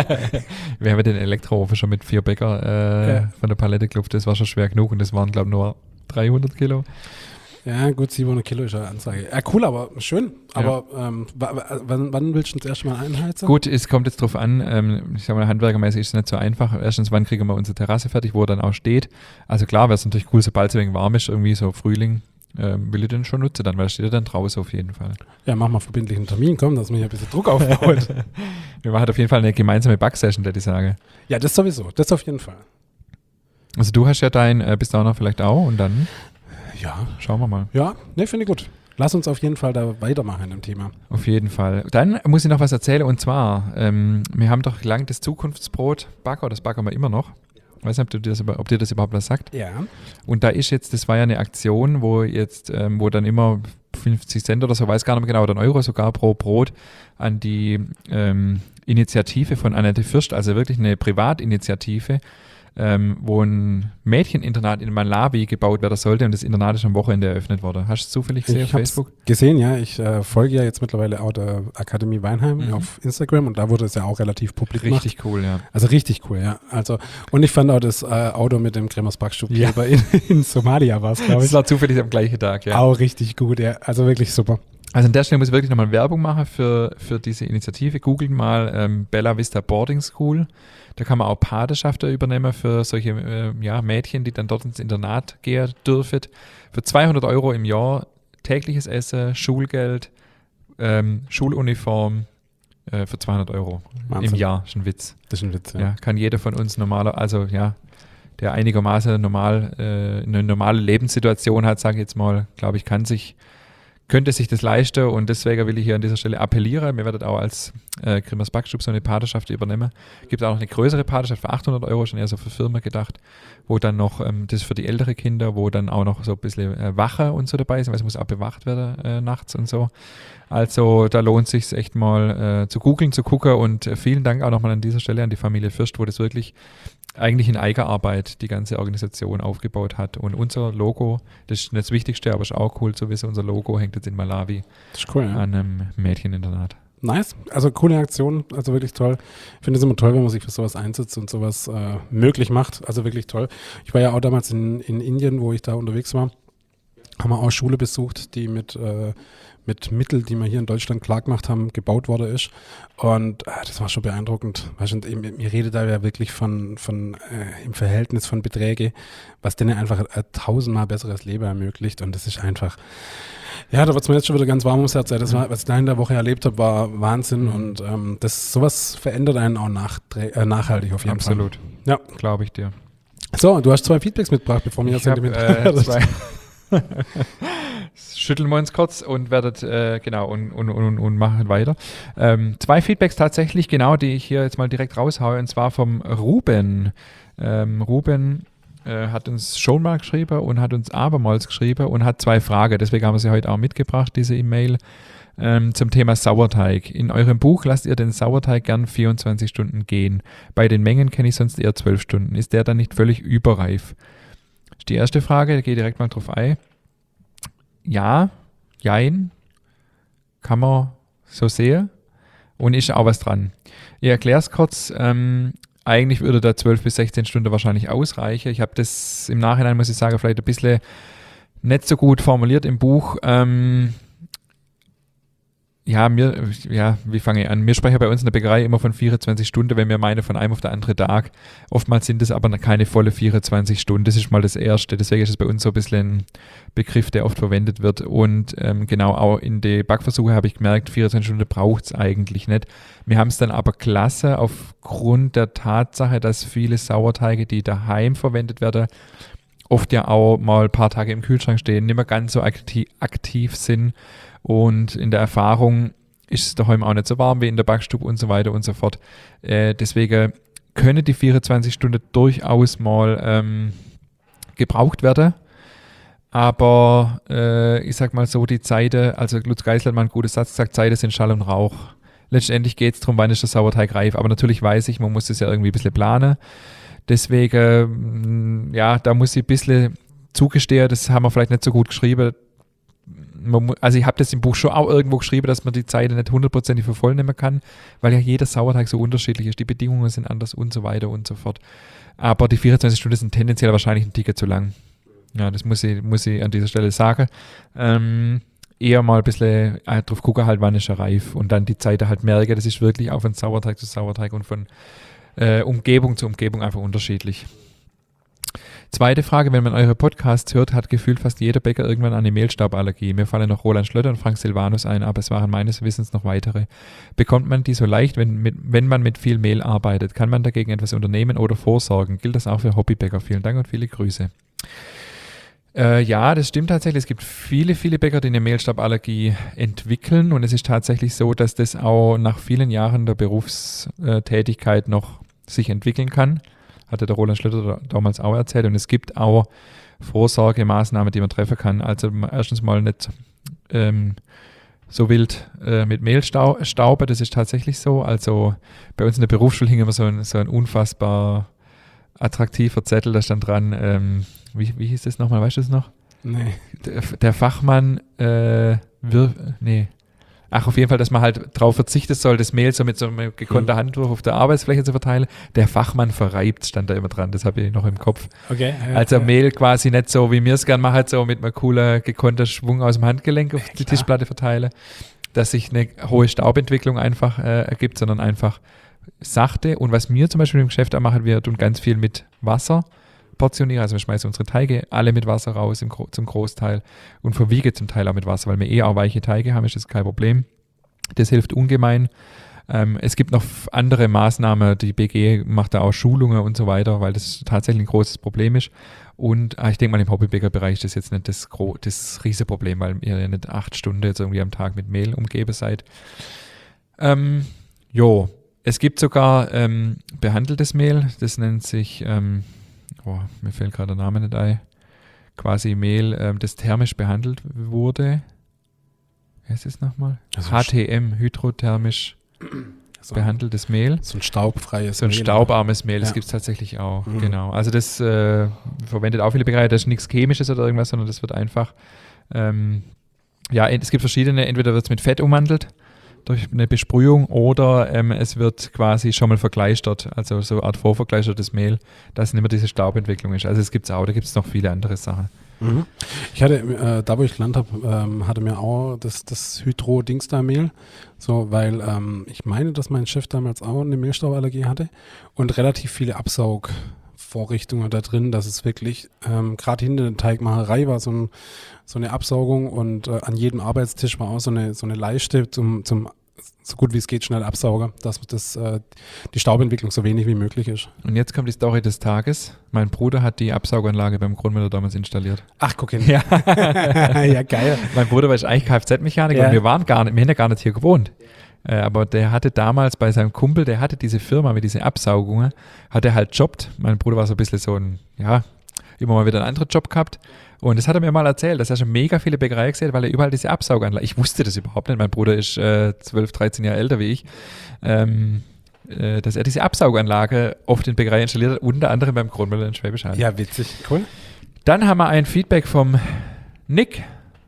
[SPEAKER 2] Wir haben ja den Elektroofen schon mit vier Bäcker äh,
[SPEAKER 1] Ja.
[SPEAKER 2] von der Palette geklopft. Das war schon schwer genug und das waren, glaube ich, nur dreihundert Kilo.
[SPEAKER 1] Ja, gut, siebenhundert Kilo ist ja eine Ansage. Ja, cool, aber schön. Aber ähm, w- w- wann, wann willst du das erste Mal einheizen?
[SPEAKER 2] Gut, es kommt jetzt drauf an, ähm, ich sag mal, handwerkermäßig ist es nicht so einfach. Erstens, wann kriegen wir unsere Terrasse fertig, wo er dann auch steht. Also klar, wäre es natürlich cool, sobald es ein wenig warm ist, irgendwie so Frühling, ähm, will ich den schon nutzen dann, weil er steht ja dann draußen auf jeden Fall.
[SPEAKER 1] Ja, mach mal verbindlichen Termin, komm, dass mir hier ein bisschen Druck aufbaut.
[SPEAKER 2] Wir machen auf jeden Fall eine gemeinsame Backsession, würde ich sagen.
[SPEAKER 1] Ja, das sowieso, das auf jeden Fall.
[SPEAKER 2] Also du hast ja dein, äh, bis da noch vielleicht auch und dann
[SPEAKER 1] Ja,
[SPEAKER 2] schauen wir mal.
[SPEAKER 1] ja, ne, finde ich gut. Lass uns auf jeden Fall da weitermachen im Thema.
[SPEAKER 2] Auf jeden Fall. Dann muss ich noch was erzählen und zwar, ähm, wir haben doch lang das Zukunftsbrot Backer, das backen wir immer noch. Ich weiß nicht, ob, du dir das, über- ob dir das überhaupt was sagt.
[SPEAKER 1] Ja.
[SPEAKER 2] Und da ist jetzt, das war ja eine Aktion, wo jetzt, ähm, wo dann immer fünfzig Cent oder so, weiß gar nicht mehr genau, oder ein Euro sogar pro Brot an die ähm, Initiative von Annette Fürst, also wirklich eine Privatinitiative, ähm, wo ein Mädcheninternat in Malawi gebaut werden sollte und das Internat ist am Wochenende eröffnet worden. Hast du es zufällig gesehen auf
[SPEAKER 1] Ich habe
[SPEAKER 2] Facebook?
[SPEAKER 1] gesehen, ja. Ich äh, folge ja jetzt mittlerweile auch der Akademie Weinheim
[SPEAKER 2] Mhm.
[SPEAKER 1] auf Instagram und da wurde es ja auch relativ publik gemacht.
[SPEAKER 2] Richtig cool, ja.
[SPEAKER 1] Also richtig cool, ja. Also, und ich fand auch das äh, Auto mit dem Kremers Backstubkleber
[SPEAKER 2] Ja.
[SPEAKER 1] in, in Somalia war es, glaube
[SPEAKER 2] Das
[SPEAKER 1] ich.
[SPEAKER 2] war zufällig am gleichen Tag, ja.
[SPEAKER 1] Auch richtig gut, ja. Also wirklich super.
[SPEAKER 2] Also an der Stelle muss ich wirklich nochmal Werbung machen für, für diese Initiative. Googelt mal ähm, Bella Vista Boarding School. Da kann man auch Patenschaften übernehmen für solche äh, ja, Mädchen, die dann dort ins Internat gehen dürfen. Für zweihundert Euro im Jahr tägliches Essen, Schulgeld, ähm, Schuluniform äh, für zweihundert Euro
[SPEAKER 1] Wahnsinn.
[SPEAKER 2] im Jahr. Ist ein Witz.
[SPEAKER 1] Das ist ein Witz, ja.
[SPEAKER 2] Ja, kann jeder von uns normaler, also ja, der einigermaßen normal, äh, eine normale Lebenssituation hat, sage ich jetzt mal, glaube ich, kann sich könnte sich das leisten und deswegen will ich hier an dieser Stelle appellieren. Wir werden auch als äh, Kremers Backstub so eine Patenschaft übernehmen. Gibt auch noch eine größere Patenschaft für achthundert Euro, schon eher so für Firmen gedacht, wo dann noch, ähm, das ist für die ältere Kinder, wo dann auch noch so ein bisschen äh, Wache und so dabei ist, weil es muss auch bewacht werden äh, nachts und so. Also da lohnt es sich echt mal äh, zu googeln, zu gucken und äh, vielen Dank auch nochmal an dieser Stelle an die Familie Fürst, wo das wirklich eigentlich in Eigenarbeit die ganze Organisation aufgebaut hat. Und unser Logo, das ist nicht das Wichtigste, aber ist auch cool zu wissen, unser Logo hängt jetzt in Malawi
[SPEAKER 1] Das ist cool, ja.
[SPEAKER 2] an einem Mädcheninternat.
[SPEAKER 1] Nice. Also coole Aktion, also wirklich toll. Ich finde es immer toll, wenn man sich für sowas einsetzt und sowas äh, möglich macht. Also wirklich toll. Ich war ja auch damals in, in Indien, wo ich da unterwegs war. Haben wir auch Schule besucht, die mit, äh, mit Mitteln, die wir hier in Deutschland klar gemacht haben, gebaut worden ist. Und äh, das war schon beeindruckend. Weißt du, und ihr, ihr redet da ja wirklich von, von äh, im Verhältnis von Beträge, was denen einfach ein tausendmal besseres Leben ermöglicht. Und das ist einfach, ja, da wird es mir jetzt schon wieder ganz warm ums Herz. Das war, was ich da in der Woche erlebt habe, war Wahnsinn. Und ähm, das, sowas verändert einen auch nachträ- äh, nachhaltig auf jeden
[SPEAKER 2] Absolut.
[SPEAKER 1] Fall. Ja.
[SPEAKER 2] Glaube ich dir.
[SPEAKER 1] So, du hast zwei Feedbacks mitgebracht, bevor wir
[SPEAKER 2] Ich
[SPEAKER 1] jetzt
[SPEAKER 2] hab,
[SPEAKER 1] sentimental
[SPEAKER 2] äh, zwei Schütteln wir uns kurz und werdet, äh, genau, und, und, und, und machen weiter. Ähm, zwei Feedbacks tatsächlich, genau, die ich hier jetzt mal direkt raushaue, und zwar vom Ruben. Ähm, Ruben äh, hat uns schon mal geschrieben und hat uns abermals geschrieben und hat zwei Fragen. Deswegen haben wir sie heute auch mitgebracht, diese E-Mail, ähm, zum Thema Sauerteig. In eurem Buch lasst ihr den Sauerteig gern vierundzwanzig Stunden gehen. Bei den Mengen kenne ich sonst eher zwölf Stunden. Ist der dann nicht völlig überreif? Das ist die erste Frage, da gehe ich direkt mal drauf ein. Ja, jein, kann man so sehen und ist auch was dran. Ich erkläre es kurz. Ähm, eigentlich würde da zwölf bis sechzehn Stunden wahrscheinlich ausreichen. Ich habe das im Nachhinein, muss ich sagen, vielleicht ein bisschen nicht so gut formuliert im Buch. Ähm, ja, mir, ja, wie fange ich an? Wir sprechen bei uns in der Bäckerei immer von vierundzwanzig Stunden, wenn wir meinen von einem auf den anderen Tag. Oftmals sind es aber keine volle vierundzwanzig Stunden. Das ist mal das Erste. Deswegen ist es bei uns so ein bisschen ein Begriff, der oft verwendet wird. Und ähm, genau auch in den Backversuchen habe ich gemerkt, vierundzwanzig Stunden braucht es eigentlich nicht. Wir haben es dann aber klasse aufgrund der Tatsache, dass viele Sauerteige, die daheim verwendet werden, oft ja auch mal ein paar Tage im Kühlschrank stehen, nicht mehr ganz so aktiv, aktiv sind. Und in der Erfahrung ist es daheim auch nicht so warm wie in der Backstube und so weiter und so fort. Äh, deswegen können die vierundzwanzig Stunden durchaus mal ähm, gebraucht werden. Aber äh, ich sag mal so, die Zeiten, also Lutz Geisler hat mal einen guten Satz gesagt, Zeiten sind Schall und Rauch. letztendlich geht es darum, wann ist der Sauerteig reif. Aber natürlich weiß ich, man muss das ja irgendwie ein bisschen planen. Deswegen, ja, da muss ich ein bisschen zugestehen, das haben wir vielleicht nicht so gut geschrieben. Man, also ich habe das im Buch schon auch irgendwo geschrieben, dass man die Zeit nicht hundertprozentig für voll nehmen kann, weil ja jeder Sauerteig so unterschiedlich ist, die Bedingungen sind anders und so weiter und so fort. Aber die vierundzwanzig Stunden sind tendenziell wahrscheinlich ein Ticket zu lang. Ja, das muss ich, muss ich an dieser Stelle sagen. Ähm, eher mal ein bisschen äh, drauf gucken, halt, wann ist er reif und dann die Zeit halt merken, das ist wirklich auch von Sauerteig zu Sauerteig und von äh, Umgebung zu Umgebung einfach unterschiedlich. Zweite Frage, wenn man eure Podcasts hört, hat gefühlt fast jeder Bäcker irgendwann eine Mehlstauballergie. Mir fallen noch Roland Schlötter und Frank Silvanus ein, aber es waren meines Wissens noch weitere. Bekommt man die so leicht, wenn, mit, wenn man mit viel Mehl arbeitet? Kann man dagegen etwas unternehmen oder vorsorgen? Gilt das auch für Hobbybäcker? Vielen Dank und viele Grüße. Äh, ja, das stimmt tatsächlich. Es gibt viele, viele Bäcker, die eine Mehlstauballergie entwickeln und es ist tatsächlich so, dass das auch nach vielen Jahren der Berufstätigkeit noch sich entwickeln kann. Hatte der Roland Schlötter damals auch erzählt. Und es gibt auch Vorsorgemaßnahmen, die man treffen kann. Also erstens mal nicht ähm, so wild äh, mit Mehl stauben, das ist tatsächlich so. Also bei uns in der Berufsschule hing immer so ein, so ein unfassbar attraktiver Zettel, da stand dran, ähm, wie, wie hieß das nochmal, weißt du das noch?
[SPEAKER 1] Nee.
[SPEAKER 2] Der, der Fachmann, äh, wir, nee. Ach, auf jeden Fall, dass man halt darauf verzichten soll, das Mehl so mit so einem gekonnten Handwurf auf der Arbeitsfläche zu verteilen. Der Fachmann verreibt, stand da immer dran, das habe ich noch im Kopf.
[SPEAKER 1] Okay. Ja,
[SPEAKER 2] also
[SPEAKER 1] ja.
[SPEAKER 2] Mehl quasi nicht so, wie wir es gerne machen, so mit einem coolen, gekonnten Schwung aus dem Handgelenk auf die
[SPEAKER 1] Klar.
[SPEAKER 2] Tischplatte verteile, dass sich eine hohe Staubentwicklung einfach äh, ergibt, sondern einfach sachte. Und was wir zum Beispiel im Geschäft auch machen, wir tun ganz viel mit Wasser portionieren, also wir schmeißen unsere Teige alle mit Wasser raus im Gro- zum Großteil und verwiegen zum Teil auch mit Wasser, weil wir eh auch weiche Teige haben, ist das kein Problem. Das hilft ungemein. Ähm, es gibt noch andere Maßnahmen, die B G macht da auch Schulungen und so weiter, weil das tatsächlich ein großes Problem ist. Und ah, ich denke mal, im Hobbybäckerbereich ist das jetzt nicht das, gro- das Riesenproblem, weil ihr ja nicht acht Stunden jetzt irgendwie am Tag mit Mehl umgeben seid. Ähm, jo, es gibt sogar ähm, behandeltes Mehl, das nennt sich, ähm, oh, mir fällt gerade der Name nicht ein, quasi Mehl, ähm, das thermisch behandelt wurde. Wie heißt das nochmal?
[SPEAKER 1] Also
[SPEAKER 2] H T M, hydrothermisch
[SPEAKER 1] so,
[SPEAKER 2] behandeltes Mehl.
[SPEAKER 1] so ein staubfreies
[SPEAKER 2] So ein
[SPEAKER 1] Mehl.
[SPEAKER 2] staubarmes Mehl, das
[SPEAKER 1] Ja.
[SPEAKER 2] gibt es tatsächlich auch.
[SPEAKER 1] Mhm.
[SPEAKER 2] Genau. Also das äh, verwendet auch viele Bäckereien, das ist nichts Chemisches oder irgendwas, sondern das wird einfach, ähm, ja, es gibt verschiedene, entweder wird es mit Fett ummantelt durch eine Besprühung oder ähm, es wird quasi schon mal vergleistert, also so eine Art vorvergleistertes Mehl, dass nicht mehr diese Staubentwicklung ist. Also es gibt es auch, da gibt es noch viele andere Sachen.
[SPEAKER 1] Mhm. Ich hatte, äh, da wo ich gelernt habe, ähm, hatte mir auch das, das Hydro-Dings da Mehl, so, weil ähm, ich meine, dass mein Chef damals auch eine Mehlstauballergie hatte und relativ viele Absaugvorrichtungen da drin, dass es wirklich, ähm, gerade hinter der Teigmacherei war so, ein, so eine Absaugung und äh, an jedem Arbeitstisch war auch so eine, so eine Leiste zum, zum so gut wie es geht schnell Absauger, dass das, äh, die Staubentwicklung so wenig wie möglich ist.
[SPEAKER 2] Und jetzt kommt die Story des Tages. Mein Bruder hat die Absauganlage beim Kronmüller damals installiert.
[SPEAKER 1] Ach, guck hin.
[SPEAKER 2] Ja,
[SPEAKER 1] Ja, geil.
[SPEAKER 2] mein Bruder war eigentlich Kfz-Mechaniker
[SPEAKER 1] Ja.
[SPEAKER 2] und wir waren gar nicht, wir haben ja gar nicht hier gewohnt. Äh, aber der hatte damals bei seinem Kumpel, der hatte diese Firma mit diesen Absaugungen, hat er halt jobbt. Mein Bruder war so ein bisschen so ein, ja, immer mal wieder einen anderen Job gehabt. Und das hat er mir mal erzählt, dass er schon mega viele Bäckereien gesehen hat, weil er überall diese Absauganlage, ich wusste das überhaupt nicht, mein Bruder ist äh, zwölf, dreizehn Jahre älter wie ich, ähm, äh, dass er diese Absauganlage oft in Bäckereien installiert hat, unter anderem beim Kronmüller in Schwäbisch Hall.
[SPEAKER 1] Ja, witzig. Cool.
[SPEAKER 2] Dann haben wir ein Feedback vom Nick,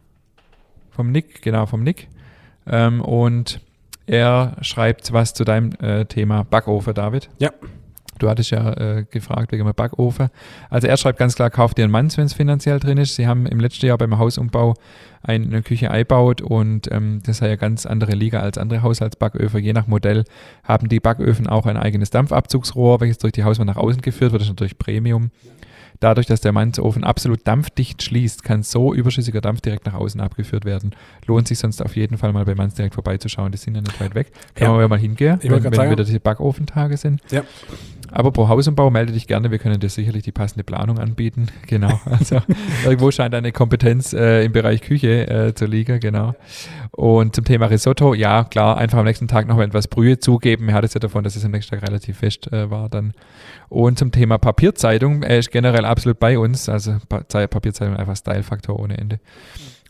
[SPEAKER 2] vom Nick, genau, vom Nick. Ähm, und er schreibt was zu deinem äh, Thema Backofen, David.
[SPEAKER 1] Ja.
[SPEAKER 2] Du hattest ja äh, gefragt wegen dem Backofen. Also er schreibt ganz klar, kauft dir einen Mann, wenn es finanziell drin ist. Sie haben im letzten Jahr beim Hausumbau eine Küche eingebaut und ähm, das ist ja ganz andere Liga als andere Haushaltsbacköfen. Je nach Modell haben die Backöfen auch ein eigenes Dampfabzugsrohr, welches durch die Hauswand nach außen geführt wird. Das ist natürlich Premium. Dadurch, dass der Mannsofen absolut dampfdicht schließt, kann so überschüssiger Dampf direkt nach außen abgeführt werden. Lohnt sich sonst auf jeden Fall mal bei Manns direkt vorbeizuschauen. Die sind ja nicht weit weg. Können
[SPEAKER 1] Ja.
[SPEAKER 2] wir mal hingehen,
[SPEAKER 1] Ich wollte
[SPEAKER 2] wenn,
[SPEAKER 1] grad
[SPEAKER 2] wenn
[SPEAKER 1] sagen.
[SPEAKER 2] wieder diese Backofentage sind.
[SPEAKER 1] Ja.
[SPEAKER 2] Aber pro Hausumbau melde dich gerne, wir können dir sicherlich die passende Planung anbieten. Genau, also irgendwo scheint eine Kompetenz äh, im Bereich Küche äh, zu liegen, genau. Und zum Thema Risotto, ja klar, einfach am nächsten Tag noch etwas Brühe zugeben. Wir hatten es ja davon, dass es am nächsten Tag relativ fest äh, war dann. Und zum Thema Papierzeitung, er ist generell absolut bei uns, also pa- Papierzeitung einfach Style-Faktor ohne Ende.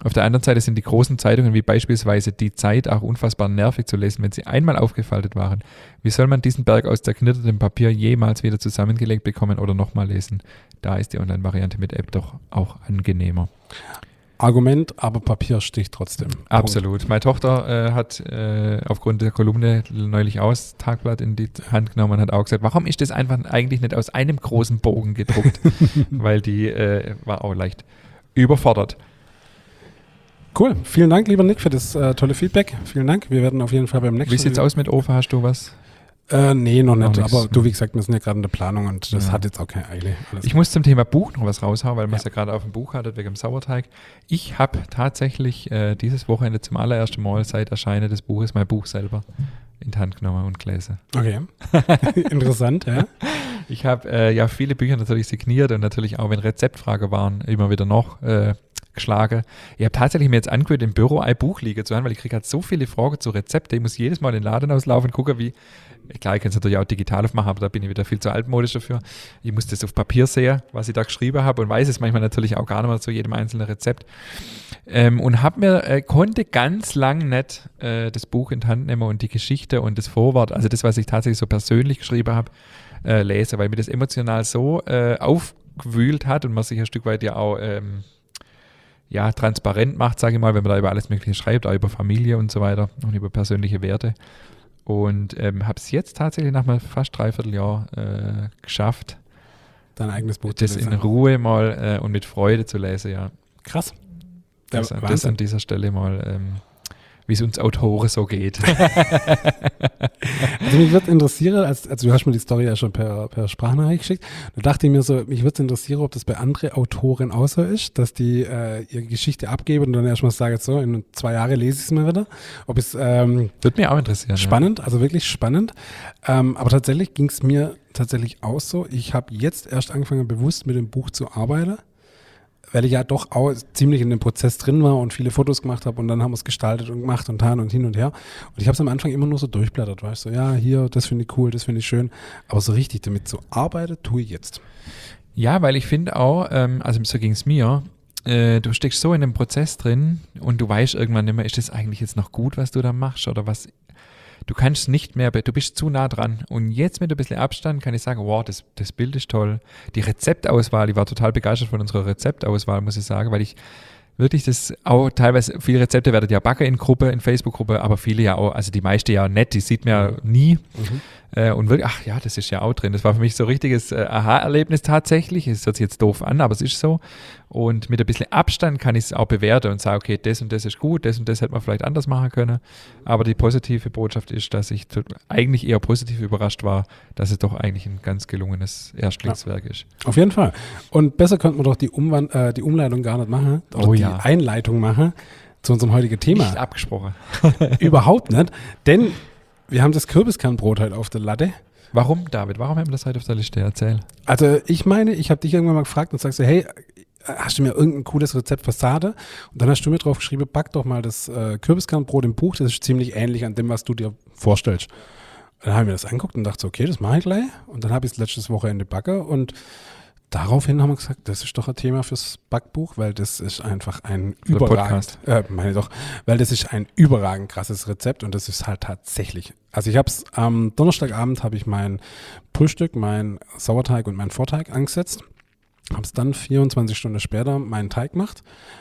[SPEAKER 2] Auf der anderen Seite sind die großen Zeitungen wie beispielsweise Die Zeit auch unfassbar nervig zu lesen, wenn sie einmal aufgefaltet waren. Wie soll man diesen Berg aus zerknittertem Papier jemals wieder zusammengelegt bekommen oder nochmal lesen? Da ist die Online-Variante mit App doch auch angenehmer.
[SPEAKER 1] Argument, aber Papier sticht trotzdem.
[SPEAKER 2] Absolut. Punkt. Meine Tochter äh, hat äh, aufgrund der Kolumne neulich auch das Tagblatt in die Hand genommen und hat auch gesagt, warum ist das einfach eigentlich nicht aus einem großen Bogen gedruckt? Weil die äh, war auch leicht überfordert.
[SPEAKER 1] Cool. Vielen Dank, lieber Nick, für das äh, tolle Feedback. Vielen Dank. Wir werden auf jeden Fall beim nächsten Mal.
[SPEAKER 2] Wie sieht's aus mit O F A? Hast du was?
[SPEAKER 1] Äh, nee, noch nicht.
[SPEAKER 2] Noch
[SPEAKER 1] aber
[SPEAKER 2] nix.
[SPEAKER 1] du, wie gesagt, wir sind ja gerade in der Planung und das
[SPEAKER 2] Ja.
[SPEAKER 1] hat jetzt auch keine Eile. Alles
[SPEAKER 2] Ich muss zum Thema Buch noch was raushauen, weil man
[SPEAKER 1] Ja.
[SPEAKER 2] es ja gerade auf dem Buch hatte, wegen dem Sauerteig. Ich habe tatsächlich äh, dieses Wochenende zum allerersten Mal seit Erscheinen des Buches mein Buch selber in die Hand genommen und gelesen.
[SPEAKER 1] Okay. Interessant, ja.
[SPEAKER 2] Ich habe äh, ja viele Bücher natürlich signiert und natürlich auch, wenn Rezeptfragen waren, immer wieder noch äh, geschlagen. Ich habe tatsächlich mir jetzt angewöhnt, im Büro ein Buch liegen zu haben, weil ich kriege halt so viele Fragen zu Rezepten. Ich muss jedes Mal in den Laden auslaufen und gucken, wie, klar, ich kann es natürlich auch digital aufmachen, aber da bin ich wieder viel zu altmodisch dafür. Ich muss das auf Papier sehen, was ich da geschrieben habe und weiß es manchmal natürlich auch gar nicht mehr zu jedem einzelnen Rezept. Ähm, und habe mir, äh, konnte ganz lang nicht äh, das Buch in die Hand nehmen und die Geschichte und das Vorwort, also das, was ich tatsächlich so persönlich geschrieben habe, äh, lese, weil mir das emotional so äh, aufgewühlt hat und man sich ein Stück weit ja auch ähm, ja, transparent macht, sage ich mal, wenn man da über alles Mögliche schreibt, auch über Familie und so weiter und über persönliche Werte. Und ähm, habe es jetzt tatsächlich nach mal fast dreiviertel Jahr äh, geschafft,
[SPEAKER 1] Dein eigenes Buch
[SPEAKER 2] das
[SPEAKER 1] zu
[SPEAKER 2] in
[SPEAKER 1] lesen.
[SPEAKER 2] Ruhe mal äh, und mit Freude zu lesen, ja.
[SPEAKER 1] Krass.
[SPEAKER 2] Das,
[SPEAKER 1] Ja,
[SPEAKER 2] das
[SPEAKER 1] Wahnsinn.
[SPEAKER 2] an dieser Stelle mal, ähm, wie es uns Autoren so geht.
[SPEAKER 1] Also mich würde interessieren, als, also du hast mir die Story ja schon per, per Sprachnachricht geschickt, da dachte ich mir so, mich würde interessieren, ob das bei anderen Autoren auch so ist, dass die äh, ihre Geschichte abgeben und dann erstmal sagen, so, in zwei Jahren lese ich es mal wieder. Ob es ähm,
[SPEAKER 2] Würde mich auch interessieren.
[SPEAKER 1] spannend, also wirklich spannend. Ähm, aber tatsächlich ging es mir tatsächlich auch so. Ich habe jetzt erst angefangen, bewusst mit dem Buch zu arbeiten, weil ich ja doch auch ziemlich in dem Prozess drin war und viele Fotos gemacht habe und dann haben wir es gestaltet und gemacht und getan und hin und her. Und ich habe es am Anfang immer nur so durchblättert, weißt du, so, ja, hier, das finde ich cool, das finde ich schön. Aber so richtig damit zu arbeiten, tue ich jetzt.
[SPEAKER 2] Ja, weil ich finde auch, ähm, also so ging es mir, äh, du steckst so in dem Prozess drin und du weißt irgendwann nicht mehr, ist das eigentlich jetzt noch gut, was du da machst oder was. Du kannst nicht mehr, du bist zu nah dran. Und jetzt mit ein bisschen Abstand kann ich sagen, wow, das, das Bild ist toll. Die Rezeptauswahl, ich war total begeistert von unserer Rezeptauswahl, muss ich sagen, weil ich wirklich das auch teilweise, viele Rezepte werden ja backen in Gruppe, in Facebook-Gruppe, aber viele ja auch, also die meiste ja nicht, die sieht man ja nie.
[SPEAKER 1] Mhm.
[SPEAKER 2] Äh, und wirklich, ach ja, das ist ja auch drin. Das war für mich so ein richtiges äh, Aha-Erlebnis tatsächlich. Es hört sich jetzt doof an, aber es ist so. Und mit ein bisschen Abstand kann ich es auch bewerten und sagen, okay, das und das ist gut, das und das hätte man vielleicht anders machen können. Aber die positive Botschaft ist, dass ich tot, eigentlich eher positiv überrascht war, dass es doch eigentlich ein ganz gelungenes Erstlingswerk ja. ist.
[SPEAKER 1] Auf jeden Fall. Und besser könnte man doch die, Umwand äh, die Umleitung gar nicht machen oder
[SPEAKER 2] Oh
[SPEAKER 1] die
[SPEAKER 2] ja.
[SPEAKER 1] Einleitung machen zu unserem heutigen Thema.
[SPEAKER 2] Nicht abgesprochen.
[SPEAKER 1] Überhaupt nicht, denn wir haben das Kürbiskernbrot heute auf der Latte.
[SPEAKER 2] Warum, David? Warum haben wir das heute auf der Liste? Erzähl.
[SPEAKER 1] Also ich meine, ich habe dich irgendwann mal gefragt und sagst so, hey, hast du mir irgendein cooles Rezept für Sade? Und dann hast du mir drauf geschrieben, back doch mal das äh, Kürbiskernbrot im Buch, das ist ziemlich ähnlich an dem, was du dir vorstellst. Und dann habe ich mir das angeguckt und dachte so, okay, das mache ich gleich. Und dann habe ich es letztes Wochenende backe und daraufhin haben wir gesagt, das ist doch ein Thema fürs Backbuch, weil das ist einfach ein
[SPEAKER 2] Für
[SPEAKER 1] überragend, äh, meine doch, weil das ist ein überragend krasses Rezept und das ist halt tatsächlich. Also ich habe es am Donnerstagabend habe ich mein Frühstück, mein Sauerteig und meinen Vorteig angesetzt, habe es dann vierundzwanzig Stunden später meinen Teig gemacht.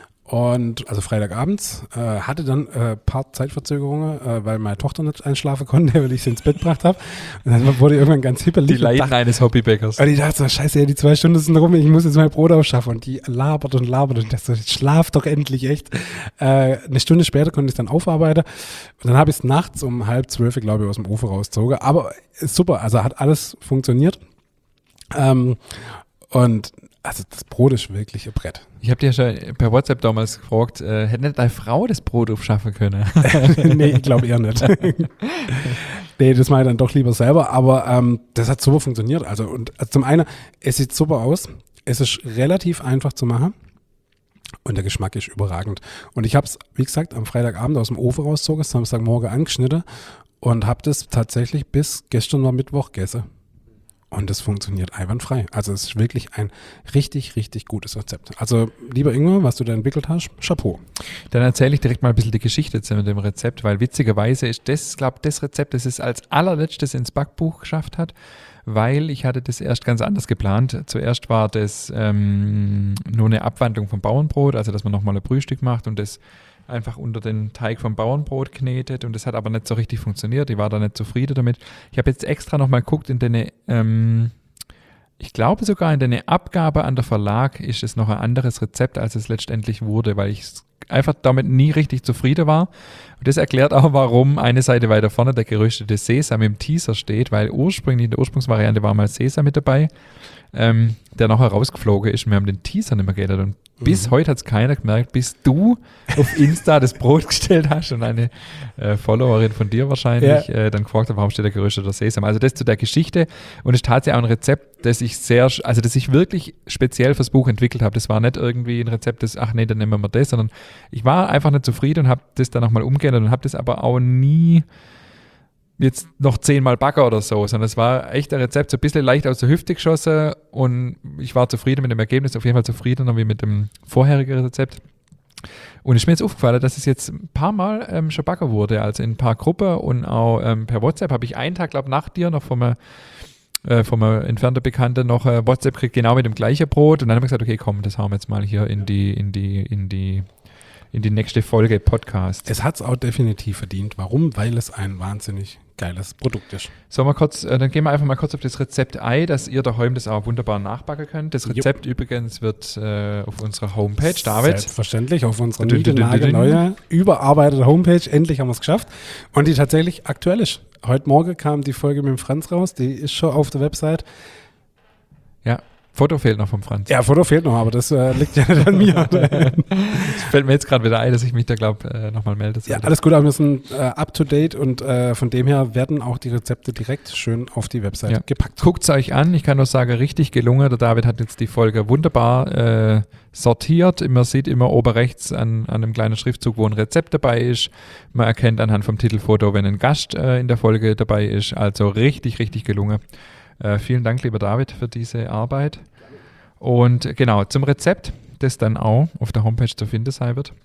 [SPEAKER 1] Und also Freitagabends äh, hatte dann ein äh, paar Zeitverzögerungen, äh, weil meine Tochter nicht einschlafen konnte, weil ich sie ins Bett gebracht habe. Und dann wurde ich irgendwann ganz hippelig.
[SPEAKER 2] Die Leiden eines Hobbybäckers.
[SPEAKER 1] Und ich dachte so, scheiße, ja, die zwei Stunden sind rum, ich muss jetzt mein Brot aufschaffen. Und die labert und labert und ich dachte so, schlaf doch endlich echt. Äh, eine Stunde später konnte ich es dann aufarbeiten. Und dann habe ich es nachts um halb zwölf, glaube ich, aus dem Ofen rausgezogen. Aber ist super, also hat alles funktioniert. Ähm, und also das Brot ist wirklich ein Brett.
[SPEAKER 2] Ich habe dir schon per WhatsApp damals gefragt, äh, hätte nicht deine Frau das Brot aufschaffen können?
[SPEAKER 1] Nee, ich glaube eher nicht. Nee, das mache ich dann doch lieber selber, aber ähm, das hat super funktioniert. Also, und also zum einen, es sieht super aus, es ist relativ einfach zu machen und der Geschmack ist überragend. Und ich habe es, wie gesagt, am Freitagabend aus dem Ofen rausgezogen, Samstagmorgen angeschnitten und habe das tatsächlich bis gestern war Mittwoch gegessen. und das funktioniert einwandfrei. Also es ist wirklich ein richtig, richtig gutes Rezept. Also lieber Ingmar, was du da entwickelt hast, Chapeau.
[SPEAKER 2] Dann erzähle ich direkt mal ein bisschen die Geschichte zu dem Rezept, weil witzigerweise ist das, glaube ich, das Rezept, das es als allerletztes ins Backbuch geschafft hat, weil ich hatte das erst ganz anders geplant. Zuerst war das ähm, nur eine Abwandlung vom Bauernbrot, also dass man nochmal ein Brühstück macht und das einfach unter den Teig vom Bauernbrot knetet, und das hat aber nicht so richtig funktioniert. Ich war da nicht zufrieden damit. Ich habe jetzt extra nochmal geguckt, in den, ähm, ich glaube sogar in der Abgabe an der Verlag ist es noch ein anderes Rezept, als es letztendlich wurde, weil ich einfach damit nie richtig zufrieden war. Und das erklärt auch, warum eine Seite weiter vorne der geröstete Sesam im Teaser steht, weil ursprünglich in der Ursprungsvariante war mal Sesam mit dabei, ähm, der noch herausgeflogen ist, und wir haben den Teaser nicht mehr geändert. Und mhm. bis heute hat es keiner gemerkt, bis du auf Insta das Brot gestellt hast und eine äh, Followerin von dir wahrscheinlich ja. äh, dann gefragt hat, warum steht der gerösteter Sesam. Also das zu der Geschichte, und es ist tatsächlich auch ein Rezept, das ich sehr, also das ich wirklich speziell fürs Buch entwickelt habe. Das war nicht irgendwie ein Rezept, das, ach nee, dann nehmen wir das, sondern ich war einfach nicht zufrieden und habe das dann nochmal umgeändert und habe das aber auch nie jetzt noch zehnmal backen oder so, sondern es war echt ein Rezept, so ein bisschen leicht aus der Hüfte geschossen, und ich war zufrieden mit dem Ergebnis, auf jeden Fall zufriedener wie mit dem vorherigen Rezept. Und es ist mir jetzt aufgefallen, dass es jetzt ein paar Mal ähm, schon backen wurde, also in ein paar Gruppen und auch ähm, per WhatsApp habe ich einen Tag, glaube ich, nach dir noch von einem äh, von einem entfernten Bekannten noch äh, WhatsApp gekriegt, genau mit dem gleichen Brot, und dann habe ich gesagt, okay, komm, das hauen wir jetzt mal hier in die, in die, in die in die nächste Folge Podcast.
[SPEAKER 1] Es hat es auch definitiv verdient. Warum? Weil es ein wahnsinnig geiles Produkt ist.
[SPEAKER 2] So, mal kurz, äh, dann gehen wir einfach mal kurz auf das Rezept ein, dass ihr daheim das auch wunderbar nachbacken könnt. Das Rezept Jupp. übrigens wird äh, auf unserer Homepage, David.
[SPEAKER 1] Selbstverständlich, auf unserer neue, überarbeitete Homepage. Endlich haben wir es geschafft. Und die tatsächlich aktuell ist. Heute Morgen kam die Folge mit dem Franz raus. Die ist schon auf der Website.
[SPEAKER 2] Ja. Foto fehlt noch vom Franz.
[SPEAKER 1] Ja, Foto fehlt noch, aber das äh, liegt ja nicht an mir.
[SPEAKER 2] Es fällt mir jetzt gerade wieder ein, dass ich mich da, glaube ich, äh, nochmal melde.
[SPEAKER 1] Ja, alles gut, aber wir sind äh, up-to-date, und äh, von dem her werden auch die Rezepte direkt schön auf die Website ja. gepackt.
[SPEAKER 2] Guckt es euch an, ich kann nur sagen, richtig gelungen. Der David hat jetzt die Folge wunderbar äh, sortiert. Man sieht immer oben rechts an, an einem kleinen Schriftzug, wo ein Rezept dabei ist. Man erkennt anhand vom Titelfoto, wenn ein Gast äh, in der Folge dabei ist. Also richtig, richtig gelungen. Äh, vielen Dank, lieber David, für diese Arbeit. Und genau, zum Rezept, das dann auch auf der Homepage zu finden sein wird.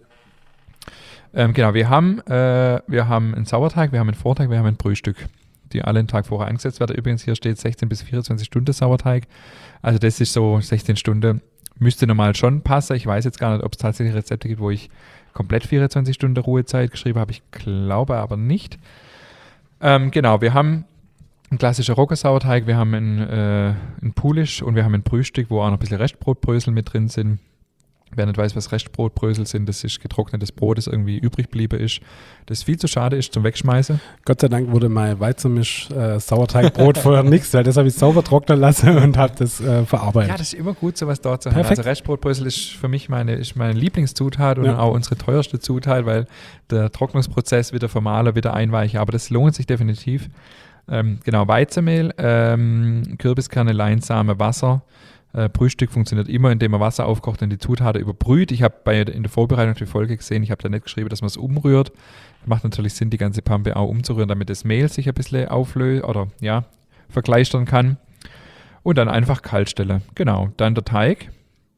[SPEAKER 2] Ähm, genau, wir haben, äh, wir haben einen Sauerteig, wir haben einen Vorteig, wir haben ein Brühstück, die alle einen Tag vorher eingesetzt werden. Übrigens, hier steht sechzehn bis vierundzwanzig Stunden Sauerteig. Also das ist so sechzehn Stunden, müsste normal schon passen. Ich weiß jetzt gar nicht, ob es tatsächlich Rezepte gibt, wo ich komplett vierundzwanzig Stunden Ruhezeit geschrieben habe. Ich glaube aber nicht. Ähm, genau, wir haben ein klassischer Roggersauerteig, wir haben ein, äh, ein Pulisch und wir haben ein Brühstück, wo auch noch ein bisschen Restbrotbrösel mit drin sind. Wer nicht weiß, was Restbrotbrösel sind, das ist getrocknetes Brot, das irgendwie übrig geblieben ist, das viel zu schade ist zum Wegschmeißen.
[SPEAKER 1] Gott sei Dank wurde mein Weizenmisch-Sauerteigbrot äh, vorher nichts, weil das habe ich sauber trocknen lassen und habe das äh, verarbeitet.
[SPEAKER 2] Ja, das ist immer gut, sowas dort zu haben. Also Restbrotbrösel ist für mich meine, ist meine Lieblingszutat und ja. auch unsere teuerste Zutat, weil der Trocknungsprozess wieder vermahlen, wieder einweichen, aber das lohnt sich definitiv. Ähm, genau, Weizenmehl, ähm, Kürbiskerne, Leinsamen, Wasser. Äh, Brühstück funktioniert immer, indem man Wasser aufkocht und die Zutaten überbrüht. Ich habe bei in der Vorbereitung für die Folge gesehen, ich habe da nicht geschrieben, dass man es umrührt. Macht natürlich Sinn, die ganze Pampe auch umzurühren, damit das Mehl sich ein bisschen auflöst oder ja, vergleistern kann. Und dann einfach kalt stellen. Genau, dann der Teig.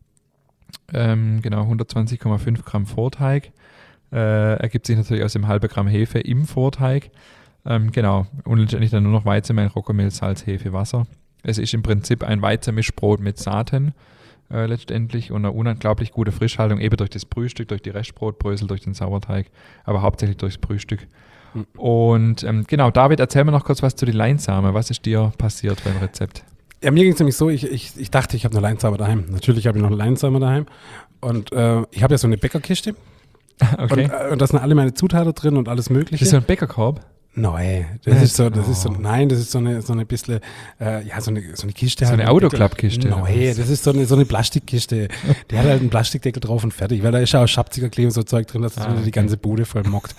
[SPEAKER 2] Ähm, genau, hundertzwanzig Komma fünf Gramm Vorteig. Äh, ergibt sich natürlich aus dem halben Gramm Hefe im Vorteig. Ähm, genau, und letztendlich dann nur noch Weizenmehl, Roggenmehl, Salz, Hefe, Wasser. Es ist im Prinzip ein Weizenmischbrot mit Saaten äh, letztendlich und eine unglaublich gute Frischhaltung, eben durch das Brühstück, durch die Restbrotbrösel, durch den Sauerteig, aber hauptsächlich durchs Brühstück. Mhm. Und ähm, genau, David, erzähl mir noch kurz was zu den Leinsamen. Was ist dir passiert beim Rezept?
[SPEAKER 1] Ja, mir ging es nämlich so, ich, ich, ich dachte, ich habe eine Leinsamen daheim. Natürlich habe ich noch eine Leinsamen daheim. Und äh, ich habe ja so eine Bäckerkiste.
[SPEAKER 2] Okay.
[SPEAKER 1] Und, äh, und da sind alle meine Zutaten drin und alles Mögliche.
[SPEAKER 2] Das ist so ein Bäckerkorb?
[SPEAKER 1] Nein, das ja, ist so, das oh. ist so, nein, das ist so eine, so eine bisschen, äh, ja, so eine, so eine Kiste.
[SPEAKER 2] So
[SPEAKER 1] halt
[SPEAKER 2] eine Autoklappkiste.
[SPEAKER 1] Nein, das ist so eine, so eine Plastikkiste. Die hat halt einen Plastikdeckel drauf und fertig, weil da ist ja auch Schabziger Kleben und so Zeug drin, dass das ah, wieder okay. die ganze Bude voll mockt.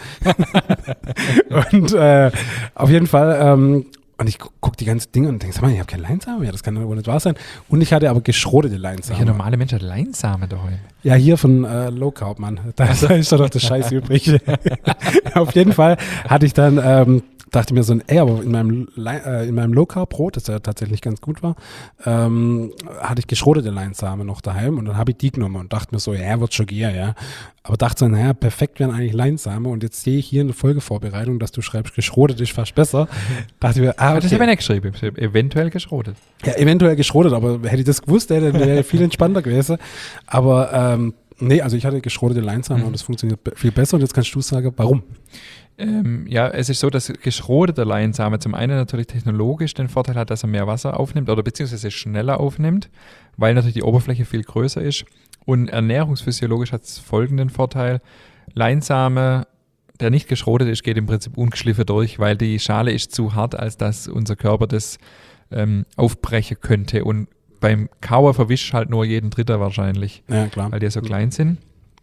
[SPEAKER 1] Und äh, auf jeden Fall, ähm, und ich gucke guck die ganzen Dinge und denke, sag mal, ich habe keine Leinsamen, ja, das kann wohl nicht wahr sein. Und ich hatte aber geschrodete Leinsamen.
[SPEAKER 2] Welcher normale Mensch hat Leinsamen daheim?
[SPEAKER 1] Ja, hier von äh, Low Carb, Mann. Da, da ist doch noch das Scheiß übrig. Auf jeden Fall hatte ich dann ähm, dachte mir so, ey, aber in meinem, äh, in meinem Low-Carb-Brot, das ja tatsächlich ganz gut war, ähm, hatte ich geschrotete Leinsamen noch daheim und dann habe ich die genommen und dachte mir so, ja, wird schon gehen, ja. Aber dachte so, naja, perfekt wären eigentlich Leinsamen und jetzt sehe ich hier in der Folgevorbereitung, dass du schreibst, geschrotet ist fast besser. Dachte ich mir, ah, okay.
[SPEAKER 2] Das habe ich nicht geschrieben, ich habe eventuell geschrotet.
[SPEAKER 1] Ja, eventuell geschrotet, aber hätte ich das gewusst, dann wäre ich viel entspannter gewesen. Aber ähm, nee, also ich hatte geschrotete Leinsamen mhm. und das funktioniert viel besser und jetzt kannst du sagen, warum?
[SPEAKER 2] Ähm, ja, es ist so, dass geschroteter Leinsame zum einen natürlich technologisch den Vorteil hat, dass er mehr Wasser aufnimmt oder beziehungsweise schneller aufnimmt, weil natürlich die Oberfläche viel größer ist. Und ernährungsphysiologisch hat es folgenden Vorteil. Leinsame, der nicht geschrotet ist, geht im Prinzip ungeschliffen durch, weil die Schale ist zu hart, als dass unser Körper das ähm, aufbrechen könnte. Und beim Kauen verwischt halt nur jeden Dritter wahrscheinlich,
[SPEAKER 1] ja, klar.
[SPEAKER 2] weil die so klein sind.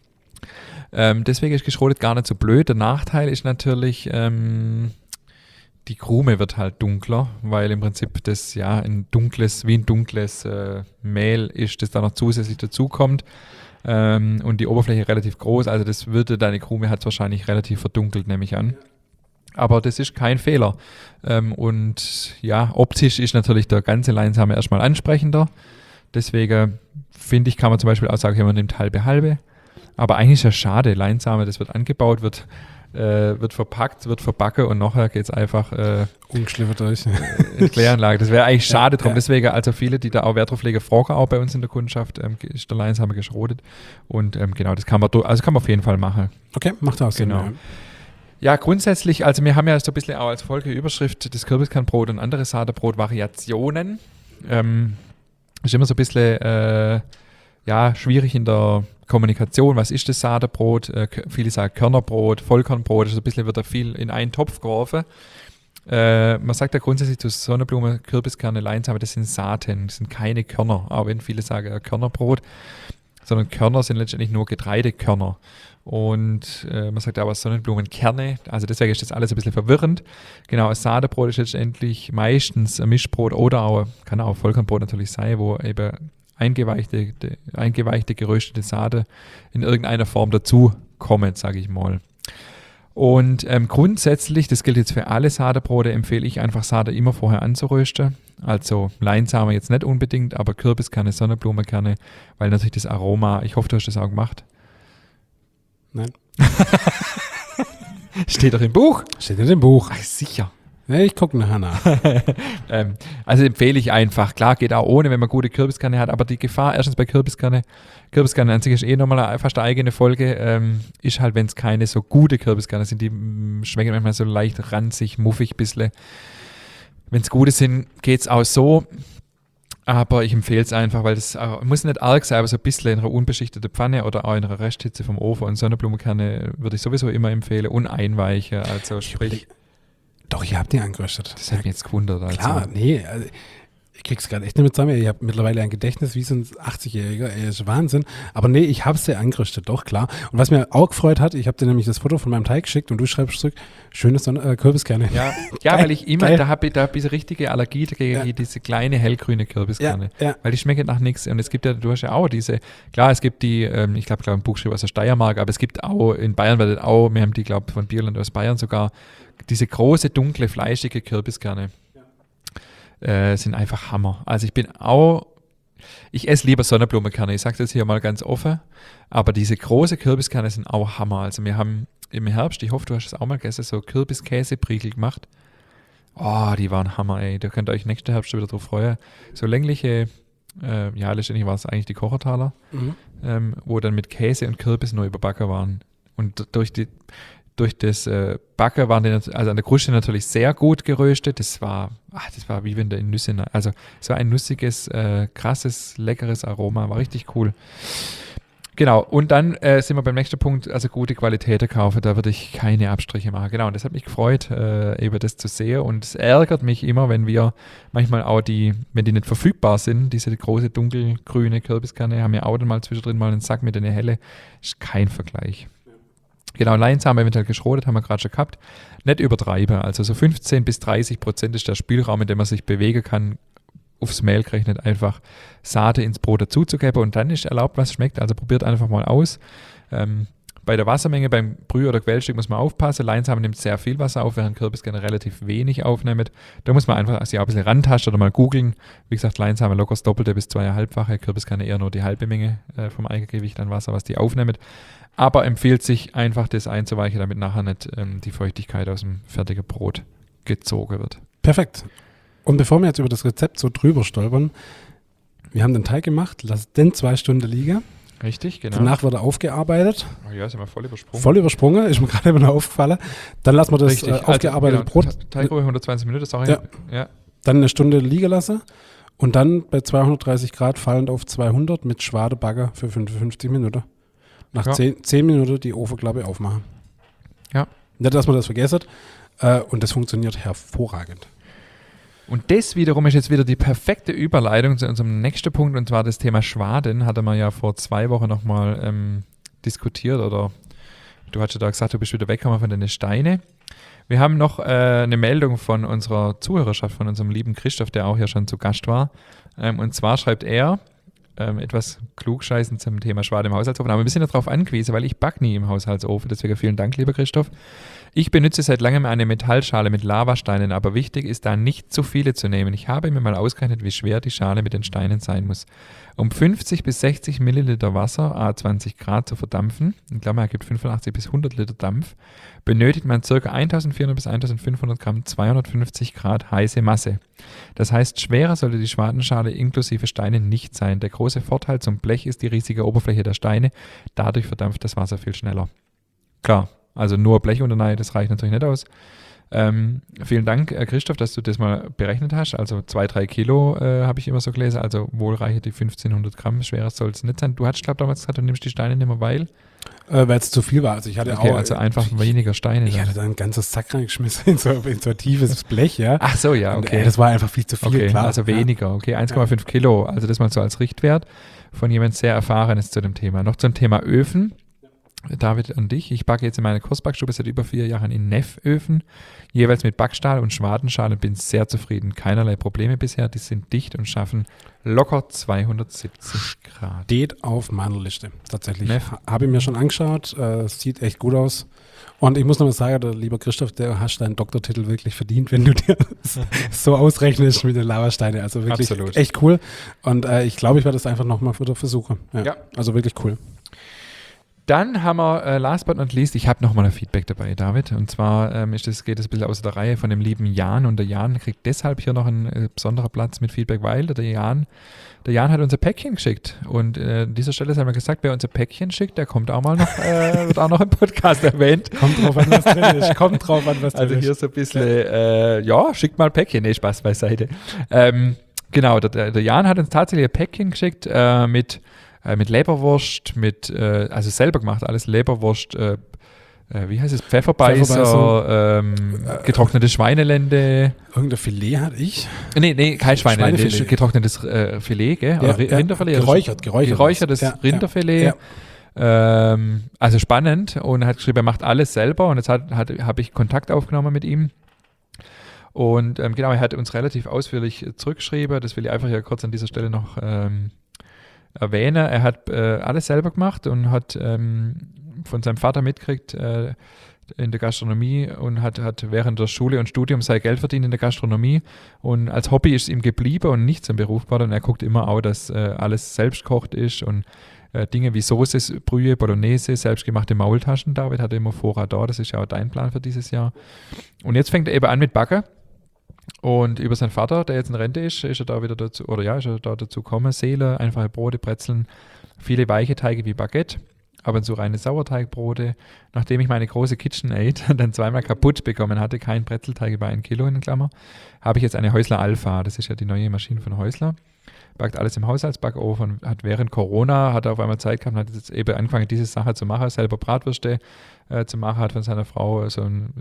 [SPEAKER 2] Ähm, deswegen ist geschrotet gar nicht so blöd. Der Nachteil ist natürlich, ähm, die Krume wird halt dunkler, weil im Prinzip das ja ein dunkles, wie ein dunkles äh, Mehl ist, das da noch zusätzlich dazukommt. Ähm, und die Oberfläche relativ groß, also das würde, deine Krume hat es wahrscheinlich relativ verdunkelt, nehme ich an. Aber das ist kein Fehler. Ähm, und ja, optisch ist natürlich der ganze Leinsame erstmal ansprechender. Deswegen finde ich, kann man zum Beispiel auch sagen, man nimmt halbe halbe. Aber eigentlich ist ja schade, Leinsame, das wird angebaut, wird, äh, wird verpackt, wird verbacken und nachher geht es einfach äh,
[SPEAKER 1] ungeschliffen durch.
[SPEAKER 2] in die Kläranlage. Das wäre eigentlich schade
[SPEAKER 1] ja,
[SPEAKER 2] drum.
[SPEAKER 1] Ja.
[SPEAKER 2] Deswegen, also viele, die da auch Wert drauf legen, fragen auch bei uns in der Kundschaft, ähm, ist der Leinsame geschrotet. Und ähm, genau, das kann man, also kann man auf jeden Fall machen.
[SPEAKER 1] Okay, macht auch Sinn.
[SPEAKER 2] Genau. Ja. Ja, grundsätzlich, also wir haben ja so ein bisschen auch als Folgeüberschrift das Kürbiskernbrot und andere Saatenbrot-Variationen. Ähm, ist immer so ein bisschen äh, ja, schwierig in der Kommunikation. Was ist das Saatenbrot? Äh, viele sagen Körnerbrot, Vollkornbrot, also ein bisschen wird da viel in einen Topf geworfen. Äh, man sagt ja grundsätzlich zu Sonnenblume, Kürbiskerne, Leinsame, das sind Saaten, das sind keine Körner, auch wenn viele sagen äh, Körnerbrot, sondern Körner sind letztendlich nur Getreidekörner. Und äh, man sagt aber Sonnenblumenkerne, also deswegen ist das alles ein bisschen verwirrend. Genau, das Saatenbrot ist letztendlich meistens ein Mischbrot oder auch, kann auch Vollkornbrot natürlich sein, wo eben eingeweichte, de, eingeweichte geröstete Saate in irgendeiner Form dazukommen, sage ich mal. Und ähm, grundsätzlich, das gilt jetzt für alle Saatenbrote, empfehle ich einfach Saate immer vorher anzurösten. Also Leinsame jetzt nicht unbedingt, aber Kürbiskerne, Sonnenblumenkerne, weil natürlich das Aroma, ich hoffe, du hast das auch gemacht.
[SPEAKER 1] Nein.
[SPEAKER 2] Steht doch im Buch.
[SPEAKER 1] Steht nicht im Buch.
[SPEAKER 2] Ach, sicher.
[SPEAKER 1] Ja, ich gucke nachher nach.
[SPEAKER 2] ähm, also empfehle ich einfach. Klar, geht auch ohne, wenn man gute Kürbiskerne hat, aber die Gefahr, erstens bei Kürbiskerne, Kürbiskerne an sich ist eh nochmal fast eine eigene Folge, ähm, ist halt, wenn es keine so gute Kürbiskerne sind, die mh, schmecken manchmal so leicht ranzig, muffig ein bisschen. Wenn es gute sind, geht es auch so. Aber ich empfehle es einfach, weil das äh, muss nicht arg sein, aber so ein bisschen in einer unbeschichteten Pfanne oder auch in einer Resthitze vom Ofen. Und Sonnenblumenkerne würde ich sowieso immer empfehlen. Und einweichen, also sprich...
[SPEAKER 1] Doch, ihr habt die angeröstet.
[SPEAKER 2] Das hat mich jetzt gewundert. Also.
[SPEAKER 1] Klar, nee, also ich krieg's gerade echt nicht mit zusammen. Ich habe mittlerweile ein Gedächtnis wie so ein achtzigjähriger. Ey, ist Wahnsinn. Aber nee, ich habe sie angeröstet, doch, klar. Und was mir auch gefreut hat, ich habe dir nämlich das Foto von meinem Teig geschickt und du schreibst zurück, schöne Son- äh, Kürbiskerne.
[SPEAKER 2] Ja, ja weil ich immer, geil. da habe ich, da hab ich so richtige Allergie dagegen, ja. diese kleine hellgrüne Kürbiskerne.
[SPEAKER 1] Ja, ja.
[SPEAKER 2] Weil die schmecken nach nichts. Und es gibt ja, du hast ja auch diese, klar, es gibt die, ähm, ich glaube, glaub, ein Buchschreiber aus der Steiermark, aber es gibt auch, in Bayern wird das auch, wir haben die, glaube ich, von Bierland aus Bayern sogar, diese große, dunkle, fleischige Kürbiskerne. Äh, sind einfach Hammer. Also ich bin auch, ich esse lieber Sonnenblumenkerne, ich sage das hier mal ganz offen, aber diese große Kürbiskerne sind auch Hammer. Also wir haben im Herbst, ich hoffe, du hast es auch mal gegessen, so Kürbiskäsepriegel gemacht. Oh, die waren Hammer, ey. Da könnt ihr euch nächsten Herbst wieder drauf freuen. So längliche, äh, ja, letztendlich war es eigentlich die Kochertaler, mhm. ähm, wo dann mit Käse und Kürbis nur überbacken waren. Und durch die Durch das äh, Backen waren die, also an der Kruste natürlich sehr gut geröstet. Das war, ach, das war wie wenn der in Nüsse, also so ein nussiges, äh, krasses, leckeres Aroma, war richtig cool. Genau, und dann äh, sind wir beim nächsten Punkt, also gute Qualität kaufen, da würde ich keine Abstriche machen. Genau, und das hat mich gefreut, äh, eben das zu sehen. Und es ärgert mich immer, wenn wir manchmal auch die, wenn die nicht verfügbar sind, diese große dunkelgrüne Kürbiskerne, haben ja auch dann mal zwischendrin mal einen Sack mit einer helle, ist kein Vergleich. Genau, Leinsame eventuell geschrotet, haben wir gerade schon gehabt. Nicht übertreiben, also so fünfzehn bis dreißig Prozent ist der Spielraum, in dem man sich bewegen kann, aufs Mehl gerechnet, einfach Saate ins Brot dazuzugeben und dann ist erlaubt, was schmeckt. Also probiert einfach mal aus. Ähm, Bei der Wassermenge beim Brühe- oder Quellstück muss man aufpassen. Leinsamen nimmt sehr viel Wasser auf, während Kürbiskerne relativ wenig aufnimmt. Da muss man einfach sich auch ein bisschen rantasten oder mal googeln. Wie gesagt, Leinsamen locker das Doppelte bis zweieinhalbfache. Kürbiskerne eher nur die halbe Menge äh, vom Eigengewicht an Wasser, was die aufnimmt. Aber empfiehlt sich einfach, das einzuweichen, damit nachher nicht ähm, die Feuchtigkeit aus dem fertigen Brot gezogen wird.
[SPEAKER 1] Perfekt. Und bevor wir jetzt über das Rezept so drüber stolpern, wir haben den Teig gemacht, lass den zwei Stunden liegen.
[SPEAKER 2] Richtig, genau.
[SPEAKER 1] Danach wird er aufgearbeitet.
[SPEAKER 2] Oh ja, sind wir voll übersprungen.
[SPEAKER 1] Voll übersprungen, ist mir gerade immer noch aufgefallen. Dann lassen wir das
[SPEAKER 2] Richtig.
[SPEAKER 1] äh, aufgearbeitete
[SPEAKER 2] also, genau,
[SPEAKER 1] Brot.
[SPEAKER 2] Teigruhe hundertzwanzig Minuten, das auch
[SPEAKER 1] Ja.
[SPEAKER 2] ja.
[SPEAKER 1] Dann eine Stunde liegen lassen und dann bei zweihundertdreißig Grad fallend auf zweihundert mit Schwadebagger für fünfundfünfzig Minuten. Nach
[SPEAKER 2] Ja.
[SPEAKER 1] zehn, zehn Minuten die Ofenklappe aufmachen.
[SPEAKER 2] Ja.
[SPEAKER 1] Nicht, dass man das vergessen. Äh, und das funktioniert hervorragend.
[SPEAKER 2] Und das wiederum ist jetzt wieder die perfekte Überleitung zu unserem nächsten Punkt, und zwar das Thema Schwaden. Hatte man ja vor zwei Wochen nochmal ähm, diskutiert, oder du hast ja da gesagt, du bist wieder weggekommen von den Steinen. Wir haben noch äh, eine Meldung von unserer Zuhörerschaft, von unserem lieben Christoph, der auch hier schon zu Gast war. Ähm, und zwar schreibt er ähm, etwas klugscheißend zum Thema Schwade im Haushaltsofen, aber wir sind darauf angewiesen, weil ich back nie im Haushaltsofen. Deswegen vielen Dank, lieber Christoph. Ich benutze seit langem eine Metallschale mit Lavasteinen, aber wichtig ist da nicht zu viele zu nehmen. Ich habe mir mal ausgerechnet, wie schwer die Schale mit den Steinen sein muss. Um fünfzig bis sechzig Milliliter Wasser, à zwanzig Grad zu verdampfen, in Klammer ergibt fünfundachtzig bis hundert Liter Dampf, benötigt man ca. eintausendvierhundert bis eintausendfünfhundert Gramm zweihundertfünfzig Grad heiße Masse. Das heißt, schwerer sollte die Schwadenschale inklusive Steine nicht sein. Der große Vorteil zum Blech ist die riesige Oberfläche der Steine. Dadurch verdampft das Wasser viel schneller. Klar. Also nur Blech unter Nei, das reicht natürlich nicht aus. Ähm, vielen Dank, äh, Christoph, dass du das mal berechnet hast. Also zwei, drei Kilo äh, habe ich immer so gelesen. Also wohl reichen die fünfzehnhundert Gramm. Schwerer soll es nicht sein. Du hattest, glaube ich, damals gesagt, du nimmst die Steine nicht mehr, weil?
[SPEAKER 1] Äh, weil es zu viel war. Also ich hatte
[SPEAKER 2] Okay,
[SPEAKER 1] auch...
[SPEAKER 2] also einfach weniger Steine.
[SPEAKER 1] Ich
[SPEAKER 2] dann.
[SPEAKER 1] hatte da ein ganzes Sack reingeschmissen in so, in so ein tiefes Blech, ja.
[SPEAKER 2] Ach so, ja,
[SPEAKER 1] Und,
[SPEAKER 2] okay.
[SPEAKER 1] äh, das war einfach viel zu viel,
[SPEAKER 2] okay,
[SPEAKER 1] klar.
[SPEAKER 2] also weniger. Okay, eins Komma fünf Kilo. Also das mal so als Richtwert von jemand sehr Erfahrenes zu dem Thema. Noch zum Thema Öfen. David, an dich. Ich backe jetzt in meiner Kursbackstube seit über vier Jahren in Nefföfen, jeweils mit Backstahl und Schwadenschale, und bin sehr zufrieden. Keinerlei Probleme bisher. Die sind dicht und schaffen locker zweihundertsiebzig Grad.
[SPEAKER 1] Steht auf meiner Liste, tatsächlich.
[SPEAKER 2] Neff.
[SPEAKER 1] Ha- Habe ich mir schon angeschaut. Äh, sieht echt gut aus. Und ich muss noch mal sagen, der lieber Christoph, der hast deinen Doktortitel wirklich verdient, wenn du dir so ausrechnest mit den Lavasteinen. Also wirklich
[SPEAKER 2] Absolut.
[SPEAKER 1] echt cool. Und äh, ich glaube, ich werde das einfach nochmal wieder versuchen. Ja.
[SPEAKER 2] Ja.
[SPEAKER 1] Also wirklich cool.
[SPEAKER 2] Dann haben wir, äh, last but not least, ich habe nochmal ein Feedback dabei, David. Und zwar ähm, ist das, geht es ein bisschen aus der Reihe von dem lieben Jan. Und der Jan kriegt deshalb hier noch einen äh, besonderen Platz mit Feedback, weil der Jan, der Jan hat unser Päckchen geschickt. Und äh, an dieser Stelle haben wir gesagt, wer unser Päckchen schickt, der kommt auch mal noch, äh, wird auch noch im Podcast erwähnt.
[SPEAKER 1] Kommt drauf an, was drin ist. Kommt drauf an, was drin
[SPEAKER 2] Also hier
[SPEAKER 1] ist.
[SPEAKER 2] so ein bisschen, äh, ja, schickt mal Päckchen. Nee, Spaß beiseite. Ähm, genau, der, der Jan hat uns tatsächlich ein Päckchen geschickt äh, mit Äh, mit Leberwurst, mit, äh, also selber gemacht, alles Leberwurst, äh, äh, wie heißt es, Pfefferbeißer,
[SPEAKER 1] Pfefferbeißer.
[SPEAKER 2] ähm, getrocknete Schweinelende.
[SPEAKER 1] Irgendein Filet hatte ich.
[SPEAKER 2] Nee, nee, kein Schweinelende,
[SPEAKER 1] Schweinefilet.
[SPEAKER 2] getrocknetes äh, Filet, gell?
[SPEAKER 1] Ja,
[SPEAKER 2] Oder
[SPEAKER 1] ja.
[SPEAKER 2] Rinderfilet.
[SPEAKER 1] Geräuchert, geräuchert.
[SPEAKER 2] Geräuchertes
[SPEAKER 1] Ja,
[SPEAKER 2] Rinderfilet.
[SPEAKER 1] ja.
[SPEAKER 2] Ähm, also spannend, und er hat geschrieben, er macht alles selber, und jetzt hat, hat, habe ich Kontakt aufgenommen mit ihm. Und ähm, genau, er hat uns relativ ausführlich zurückgeschrieben, das will ich einfach hier kurz an dieser Stelle noch ähm, erwähne. Er hat äh, alles selber gemacht und hat ähm, von seinem Vater mitgekriegt äh, in der Gastronomie und hat, hat während der Schule und Studium sein Geld verdient in der Gastronomie, und als Hobby ist es ihm geblieben und nicht zum Beruf geworden, und er guckt immer auch, dass äh, alles selbst gekocht ist, und äh, Dinge wie Soße, Brühe, Bolognese, selbstgemachte Maultaschen. David hatte immer Vorrat da, das ist ja auch dein Plan für dieses Jahr. Und jetzt fängt er eben an mit Backen. Und über seinen Vater, der jetzt in Rente ist, ist er da wieder dazu, oder ja, ist er da dazu gekommen. Seele, einfache Brote, Brezeln, viele weiche Teige wie Baguette, ab und zu reine Sauerteigbrote. Nachdem ich meine große KitchenAid dann zweimal kaputt bekommen hatte, kein Brezelteig über ein Kilo in Klammer, habe ich jetzt eine Häusler Alpha. Das ist ja die neue Maschine von Häusler. Backt alles im Haushaltsbackofen, hat während Corona, hat er auf einmal Zeit gehabt und hat jetzt eben angefangen, diese Sache zu machen, selber Bratwürste äh, zu machen, hat von seiner Frau so ein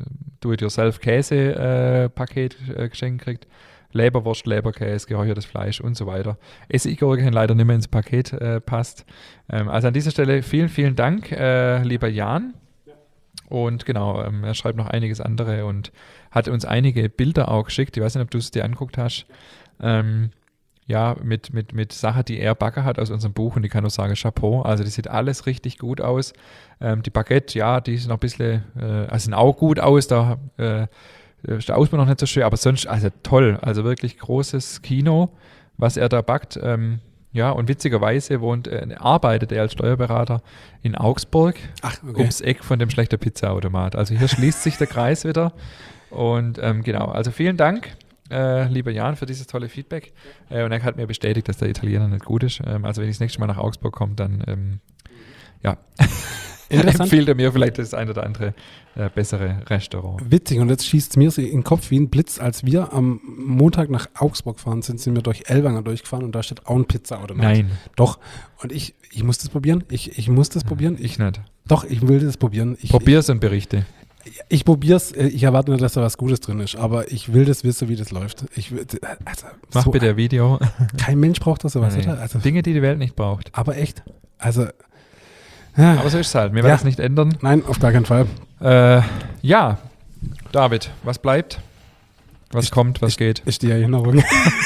[SPEAKER 2] Do-it-yourself-Käse-Paket äh, äh, geschenkt gekriegt. Leberwurst, Leberkäse, geräuchertes Fleisch und so weiter. Essiggurken leider nicht mehr ins Paket äh, passt. Ähm, also an dieser Stelle vielen, vielen Dank, äh, lieber Jan. Und genau, ähm, er schreibt noch einiges andere und hat uns einige Bilder auch geschickt. Ich weiß nicht, ob du es dir angeguckt hast. Ähm, ja, mit, mit, mit Sachen, die er backen hat aus unserem Buch und ich kann nur sagen, Chapeau. Also das sieht alles richtig gut aus. Ähm, die Baguette, ja, die ist noch ein bisschen, äh, also sehen auch gut aus, da äh, ist der Ausbau noch nicht so schön, aber sonst, also toll. Also wirklich großes Kino, was er da backt. Ähm, ja, und witzigerweise wohnt, äh, arbeitet er als Steuerberater in Augsburg,
[SPEAKER 1] Ach, okay.
[SPEAKER 2] ums Eck von dem schlechten Pizzaautomat. Also hier schließt sich der Kreis wieder. Und ähm, genau, also vielen Dank, äh, lieber Jan, für dieses tolle Feedback. Äh, und er hat mir bestätigt, dass der Italiener nicht gut ist. Ähm, also wenn ich das nächste Mal nach Augsburg komme, dann ähm, ja, empfiehlt er mir vielleicht das ein oder andere äh, bessere Restaurant.
[SPEAKER 1] Witzig, und jetzt schießt es mir so in den Kopf wie ein Blitz, als wir am Montag nach Augsburg fahren sind, sind wir durch Elwanger durchgefahren und da steht auch ein Pizzaautomat.
[SPEAKER 2] Nein.
[SPEAKER 1] Doch. Und ich, ich muss das probieren. Ich, ich muss das probieren. Ich,
[SPEAKER 2] Ich nicht.
[SPEAKER 1] doch, ich will das probieren. Ich,
[SPEAKER 2] Probier's und berichte.
[SPEAKER 1] Ich, ich probiere es. Ich erwarte nicht, dass da was Gutes drin ist, aber ich will das wissen, wie das läuft. Ich, will- also,
[SPEAKER 2] Mach
[SPEAKER 1] so-
[SPEAKER 2] bitte ein Video.
[SPEAKER 1] Kein Mensch braucht das sowas,
[SPEAKER 2] Nee.
[SPEAKER 1] oder? Also,
[SPEAKER 2] Dinge, die die Welt nicht braucht.
[SPEAKER 1] aber echt. Also, ja,
[SPEAKER 2] Aber so ist es halt. Wir
[SPEAKER 1] Ja.
[SPEAKER 2] werden es nicht ändern.
[SPEAKER 1] nein, auf gar keinen Fall.
[SPEAKER 2] Äh, ja, David, was bleibt? Was kommt, was geht?
[SPEAKER 1] Ist die Erinnerung.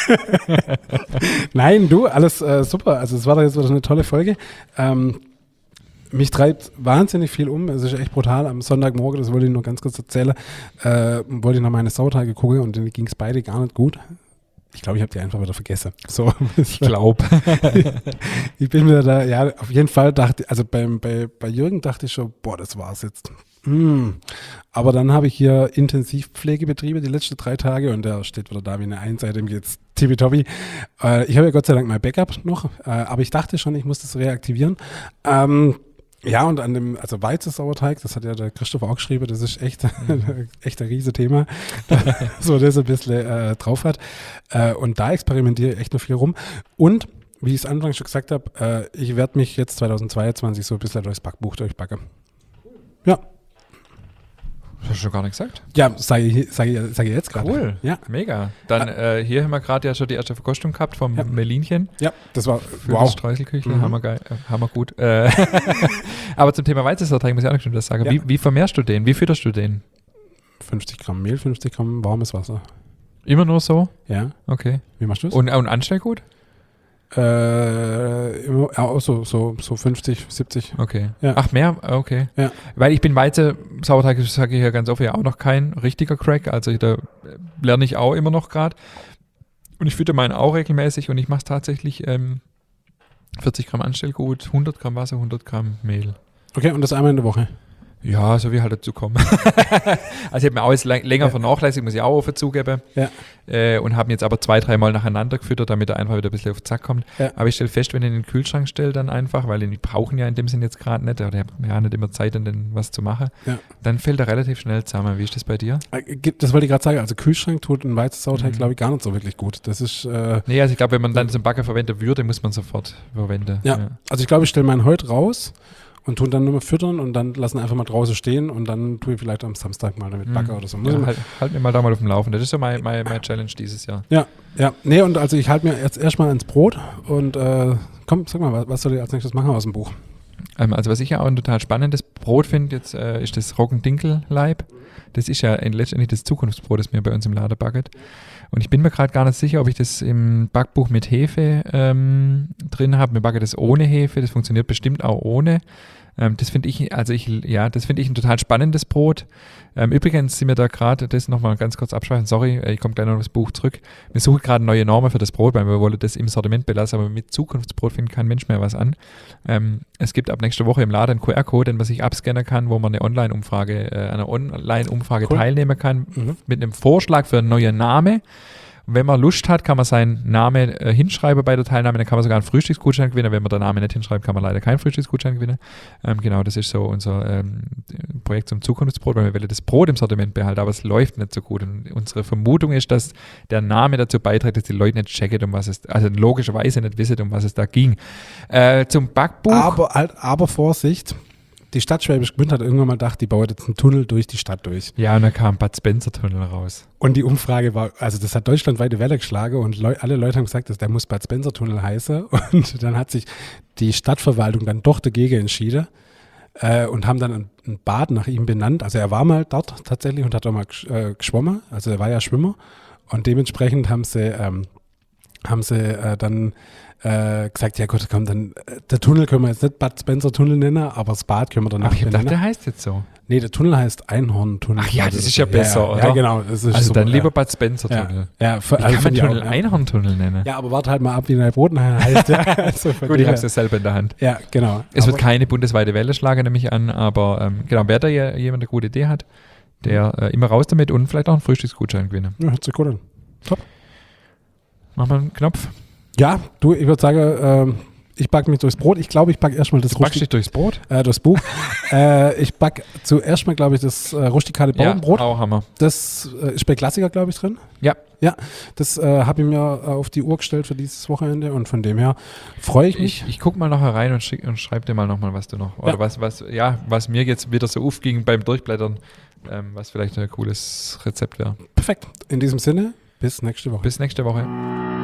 [SPEAKER 1] Nein, du, alles äh, super. Also es war doch jetzt wieder eine tolle Folge. Ähm, mich treibt wahnsinnig viel um. Es ist echt brutal. Am Sonntagmorgen, das wollte ich nur ganz kurz erzählen, äh, wollte ich nach meine Sauerteige gucken und denen ging es beide gar nicht gut. Ich glaube, ich habe die einfach wieder vergessen. So,
[SPEAKER 2] Ich glaube.
[SPEAKER 1] ich bin mir da, ja, auf jeden Fall dachte, also beim, bei, bei Jürgen dachte ich schon, boah, das war's jetzt. Hm. Aber dann habe ich hier Intensivpflegebetriebe die letzten drei Tage und der steht wieder da wie eine Eins, seitdem geht's tippitoppi. Äh, ich habe ja Gott sei Dank mein Backup noch, äh, aber ich dachte schon, ich muss das reaktivieren. Ähm, ja, und an dem, also Weizensauerteig, das hat ja der Christoph auch geschrieben, das ist echt, echt ein Riesenthema, so das ein bisschen äh, drauf hat. Äh, und da experimentiere ich echt noch viel rum. Und, wie ich es anfangs schon gesagt habe, äh, ich werde mich jetzt zweitausendzweiundzwanzig so ein bisschen durchs Backbuch durchbacken. Ja,
[SPEAKER 2] Das hast du schon gar nicht gesagt.
[SPEAKER 1] ja, sage ich, sag ich, sag ich jetzt gerade.
[SPEAKER 2] Cool.
[SPEAKER 1] Ja,
[SPEAKER 2] Mega. Dann äh, hier haben wir gerade ja schon die erste Verkostung gehabt vom
[SPEAKER 1] Ja.
[SPEAKER 2] Melinchen.
[SPEAKER 1] ja, das war,
[SPEAKER 2] Für
[SPEAKER 1] wow.
[SPEAKER 2] das Streuselküchle.
[SPEAKER 1] Mhm.
[SPEAKER 2] Hammergeil. Äh, hammergut. Äh, aber zum Thema Weizensauerteig muss ich auch noch schon was sagen.
[SPEAKER 1] Ja.
[SPEAKER 2] Wie, wie vermehrst du den? Wie fütterst du den?
[SPEAKER 1] fünfzig Gramm Mehl, fünfzig Gramm warmes Wasser.
[SPEAKER 2] Immer nur so?
[SPEAKER 1] Ja,
[SPEAKER 2] Okay.
[SPEAKER 1] wie machst du es?
[SPEAKER 2] Und, und Anstellgut?
[SPEAKER 1] Äh, immer, ja, auch so, so, so fünfzig, siebzig.
[SPEAKER 2] Okay.
[SPEAKER 1] Ja.
[SPEAKER 2] Ach, mehr? Okay.
[SPEAKER 1] Ja.
[SPEAKER 2] Weil ich bin Weizen-Sauerteig, sage ich ja ganz offen, ja auch noch kein richtiger Crack. Also da lerne ich auch immer noch gerade. Und ich fütter meinen auch regelmäßig und ich mache es tatsächlich ähm, vierzig Gramm Anstellgut, hundert Gramm Wasser, hundert Gramm Mehl.
[SPEAKER 1] Okay, und das einmal in der Woche.
[SPEAKER 2] Ja, so wie halt dazu kommen. Also ich habe mir auch jetzt lang, länger
[SPEAKER 1] Ja.
[SPEAKER 2] vernachlässigt, muss ich auch offen zugeben.
[SPEAKER 1] Ja.
[SPEAKER 2] Äh, und habe ihn jetzt aber zwei, dreimal nacheinander gefüttert, damit er einfach wieder ein bisschen auf den Zack kommt.
[SPEAKER 1] Ja.
[SPEAKER 2] Aber ich stelle fest, wenn ich ihn in den Kühlschrank stelle, dann einfach, weil die brauchen ja in dem Sinn jetzt gerade nicht, oder die haben ja nicht immer Zeit, in den was zu machen,
[SPEAKER 1] Ja.
[SPEAKER 2] dann fällt er relativ schnell zusammen. Wie ist das bei dir?
[SPEAKER 1] Äh, gibt- Das wollte ich gerade sagen. Also Kühlschrank tut ein Weizensauerteig,
[SPEAKER 2] Mhm.
[SPEAKER 1] glaube ich, gar nicht so wirklich gut. Das ist, äh,
[SPEAKER 2] Nee, also ich glaube, wenn man dann zum Backen verwenden würde, muss man sofort verwenden.
[SPEAKER 1] ja. Also ich glaube, ich stelle meinen heute raus und tun dann nur mal füttern und dann lassen einfach mal draußen stehen und dann tue ich vielleicht am Samstag mal damit
[SPEAKER 2] Mhm.
[SPEAKER 1] backen oder so. Muss
[SPEAKER 2] Ja,
[SPEAKER 1] ich-
[SPEAKER 2] halt, halt mir mal da mal auf dem Laufen. Das ist so meine mein, mein Challenge dieses Jahr.
[SPEAKER 1] Ja, ja. Nee, und also ich halte mir jetzt erstmal ins Brot und äh, komm, sag mal, was, was soll ich als nächstes machen aus dem Buch?
[SPEAKER 2] Ähm, also was ich ja auch ein total spannendes Brot finde, jetzt äh, ist das Roggendinkelleib. Das ist ja in- letztendlich das Zukunftsbrot, das wir bei uns im Laden backen. Und ich bin mir gerade gar nicht sicher, ob ich das im Backbuch mit Hefe ähm, drin habe. Wir backen das ohne Hefe, das funktioniert bestimmt auch ohne. Ähm, das finde ich, also ich, ja, das finde ich ein total spannendes Brot. Ähm, übrigens sind wir da gerade, das nochmal ganz kurz abschweifen, sorry, äh, ich komme gleich noch auf das Buch zurück. Wir suchen gerade neue Normen für das Brot, weil wir wollen das im Sortiment belassen, aber mit Zukunftsbrot findet kein Mensch mehr was an. Ähm, es gibt ab nächster Woche im Laden einen Q R-Code, den man sich abscannen kann, wo man eine Online-Umfrage, äh, einer Online-Umfrage
[SPEAKER 1] Cool.
[SPEAKER 2] teilnehmen kann,
[SPEAKER 1] Mhm.
[SPEAKER 2] mit einem Vorschlag für einen neuen Namen. Und wenn man Lust hat, kann man seinen Namen äh, hinschreiben bei der Teilnahme, dann kann man sogar einen Frühstücksgutschein gewinnen. Wenn man den Namen nicht hinschreibt, kann man leider keinen Frühstücksgutschein gewinnen. Ähm, genau, das ist so unser ähm, Projekt zum Zukunftsbrot, weil wir wollen das Brot im Sortiment behalten, aber es läuft nicht so gut. Und unsere Vermutung ist, dass der Name dazu beiträgt, dass die Leute nicht checken, um was es, also logischerweise nicht wissen, um was es da ging. Äh, zum Backbuch.
[SPEAKER 1] Aber, halt, aber Vorsicht, die Stadt Schwäbisch Gmünd hat irgendwann mal gedacht, die bauen jetzt einen Tunnel durch die Stadt durch.
[SPEAKER 2] Ja, und dann kam Bad Spencer-Tunnel raus.
[SPEAKER 1] Und die Umfrage war, also das hat deutschlandweite Welle geschlagen und Leu alle Leute haben gesagt, dass der muss Bad Spencer Tunnel heißen. Und dann hat sich die Stadtverwaltung dann doch dagegen entschieden äh, und haben dann ein, ein Bad nach ihm benannt. Also er war mal dort tatsächlich und hat auch mal gesch äh, geschwommen. Also er war ja Schwimmer. Und dementsprechend haben sie ähm, haben sie äh, dann äh, gesagt, ja gut, komm, dann äh, der Tunnel können wir jetzt nicht Bud Spencer Tunnel nennen, aber das Bad können wir dann
[SPEAKER 2] Aber
[SPEAKER 1] auch
[SPEAKER 2] ich dachte,
[SPEAKER 1] benennen.
[SPEAKER 2] der heißt jetzt so.
[SPEAKER 1] Nee, der Tunnel heißt Einhorn-Tunnel.
[SPEAKER 2] Ach ja,
[SPEAKER 1] Also
[SPEAKER 2] das ist ja besser,
[SPEAKER 1] ja,
[SPEAKER 2] oder?
[SPEAKER 1] Ja, genau. Das ist
[SPEAKER 2] Also
[SPEAKER 1] super,
[SPEAKER 2] dann lieber
[SPEAKER 1] ja.
[SPEAKER 2] Bud Spencer
[SPEAKER 1] Ja,
[SPEAKER 2] Tunnel.
[SPEAKER 1] ja, für,
[SPEAKER 2] Wie
[SPEAKER 1] also
[SPEAKER 2] kann man
[SPEAKER 1] finde ich auch,
[SPEAKER 2] Tunnel
[SPEAKER 1] ja.
[SPEAKER 2] Einhorn-Tunnel nennen?
[SPEAKER 1] Ja, aber warte halt mal ab, wie Neubroden heißt. Ja, also von
[SPEAKER 2] Gut, ich
[SPEAKER 1] dem
[SPEAKER 2] habe es
[SPEAKER 1] her.
[SPEAKER 2] ja selber in der Hand.
[SPEAKER 1] Ja, genau.
[SPEAKER 2] Es wird
[SPEAKER 1] Aber-
[SPEAKER 2] keine bundesweite Welle schlagen, nehme ich an, aber ähm, genau, wer da ja jemand eine gute Idee hat, der äh, immer raus damit und vielleicht auch einen Frühstücksgutschein gewinnen.
[SPEAKER 1] Ja, hört sich gut an.
[SPEAKER 2] Machen wir einen Knopf.
[SPEAKER 1] Ja, du, ich würde sagen, ähm, ich backe mich durchs Brot. Ich glaube, ich backe erstmal das
[SPEAKER 2] Du backst
[SPEAKER 1] Rusti-
[SPEAKER 2] dich durchs Brot?
[SPEAKER 1] äh, durchs Buch. äh, ich backe zuerst mal, glaube ich, das äh, rustikale Bauernbrot.
[SPEAKER 2] Ja, auch Hammer.
[SPEAKER 1] Das äh, ist bei Klassiker, glaube ich, drin.
[SPEAKER 2] Ja.
[SPEAKER 1] Ja, das äh, habe ich mir äh, auf die Uhr gestellt für dieses Wochenende und von dem her freue ich mich.
[SPEAKER 2] Ich, ich gucke mal noch herein und, schick, und schreib dir mal nochmal, was du noch, oder
[SPEAKER 1] Ja.
[SPEAKER 2] was, was, ja, was mir jetzt wieder so aufging beim Durchblättern, ähm, was vielleicht ein cooles Rezept wäre.
[SPEAKER 1] Perfekt. In diesem Sinne, bis nächste Woche.
[SPEAKER 2] Bis nächste Woche.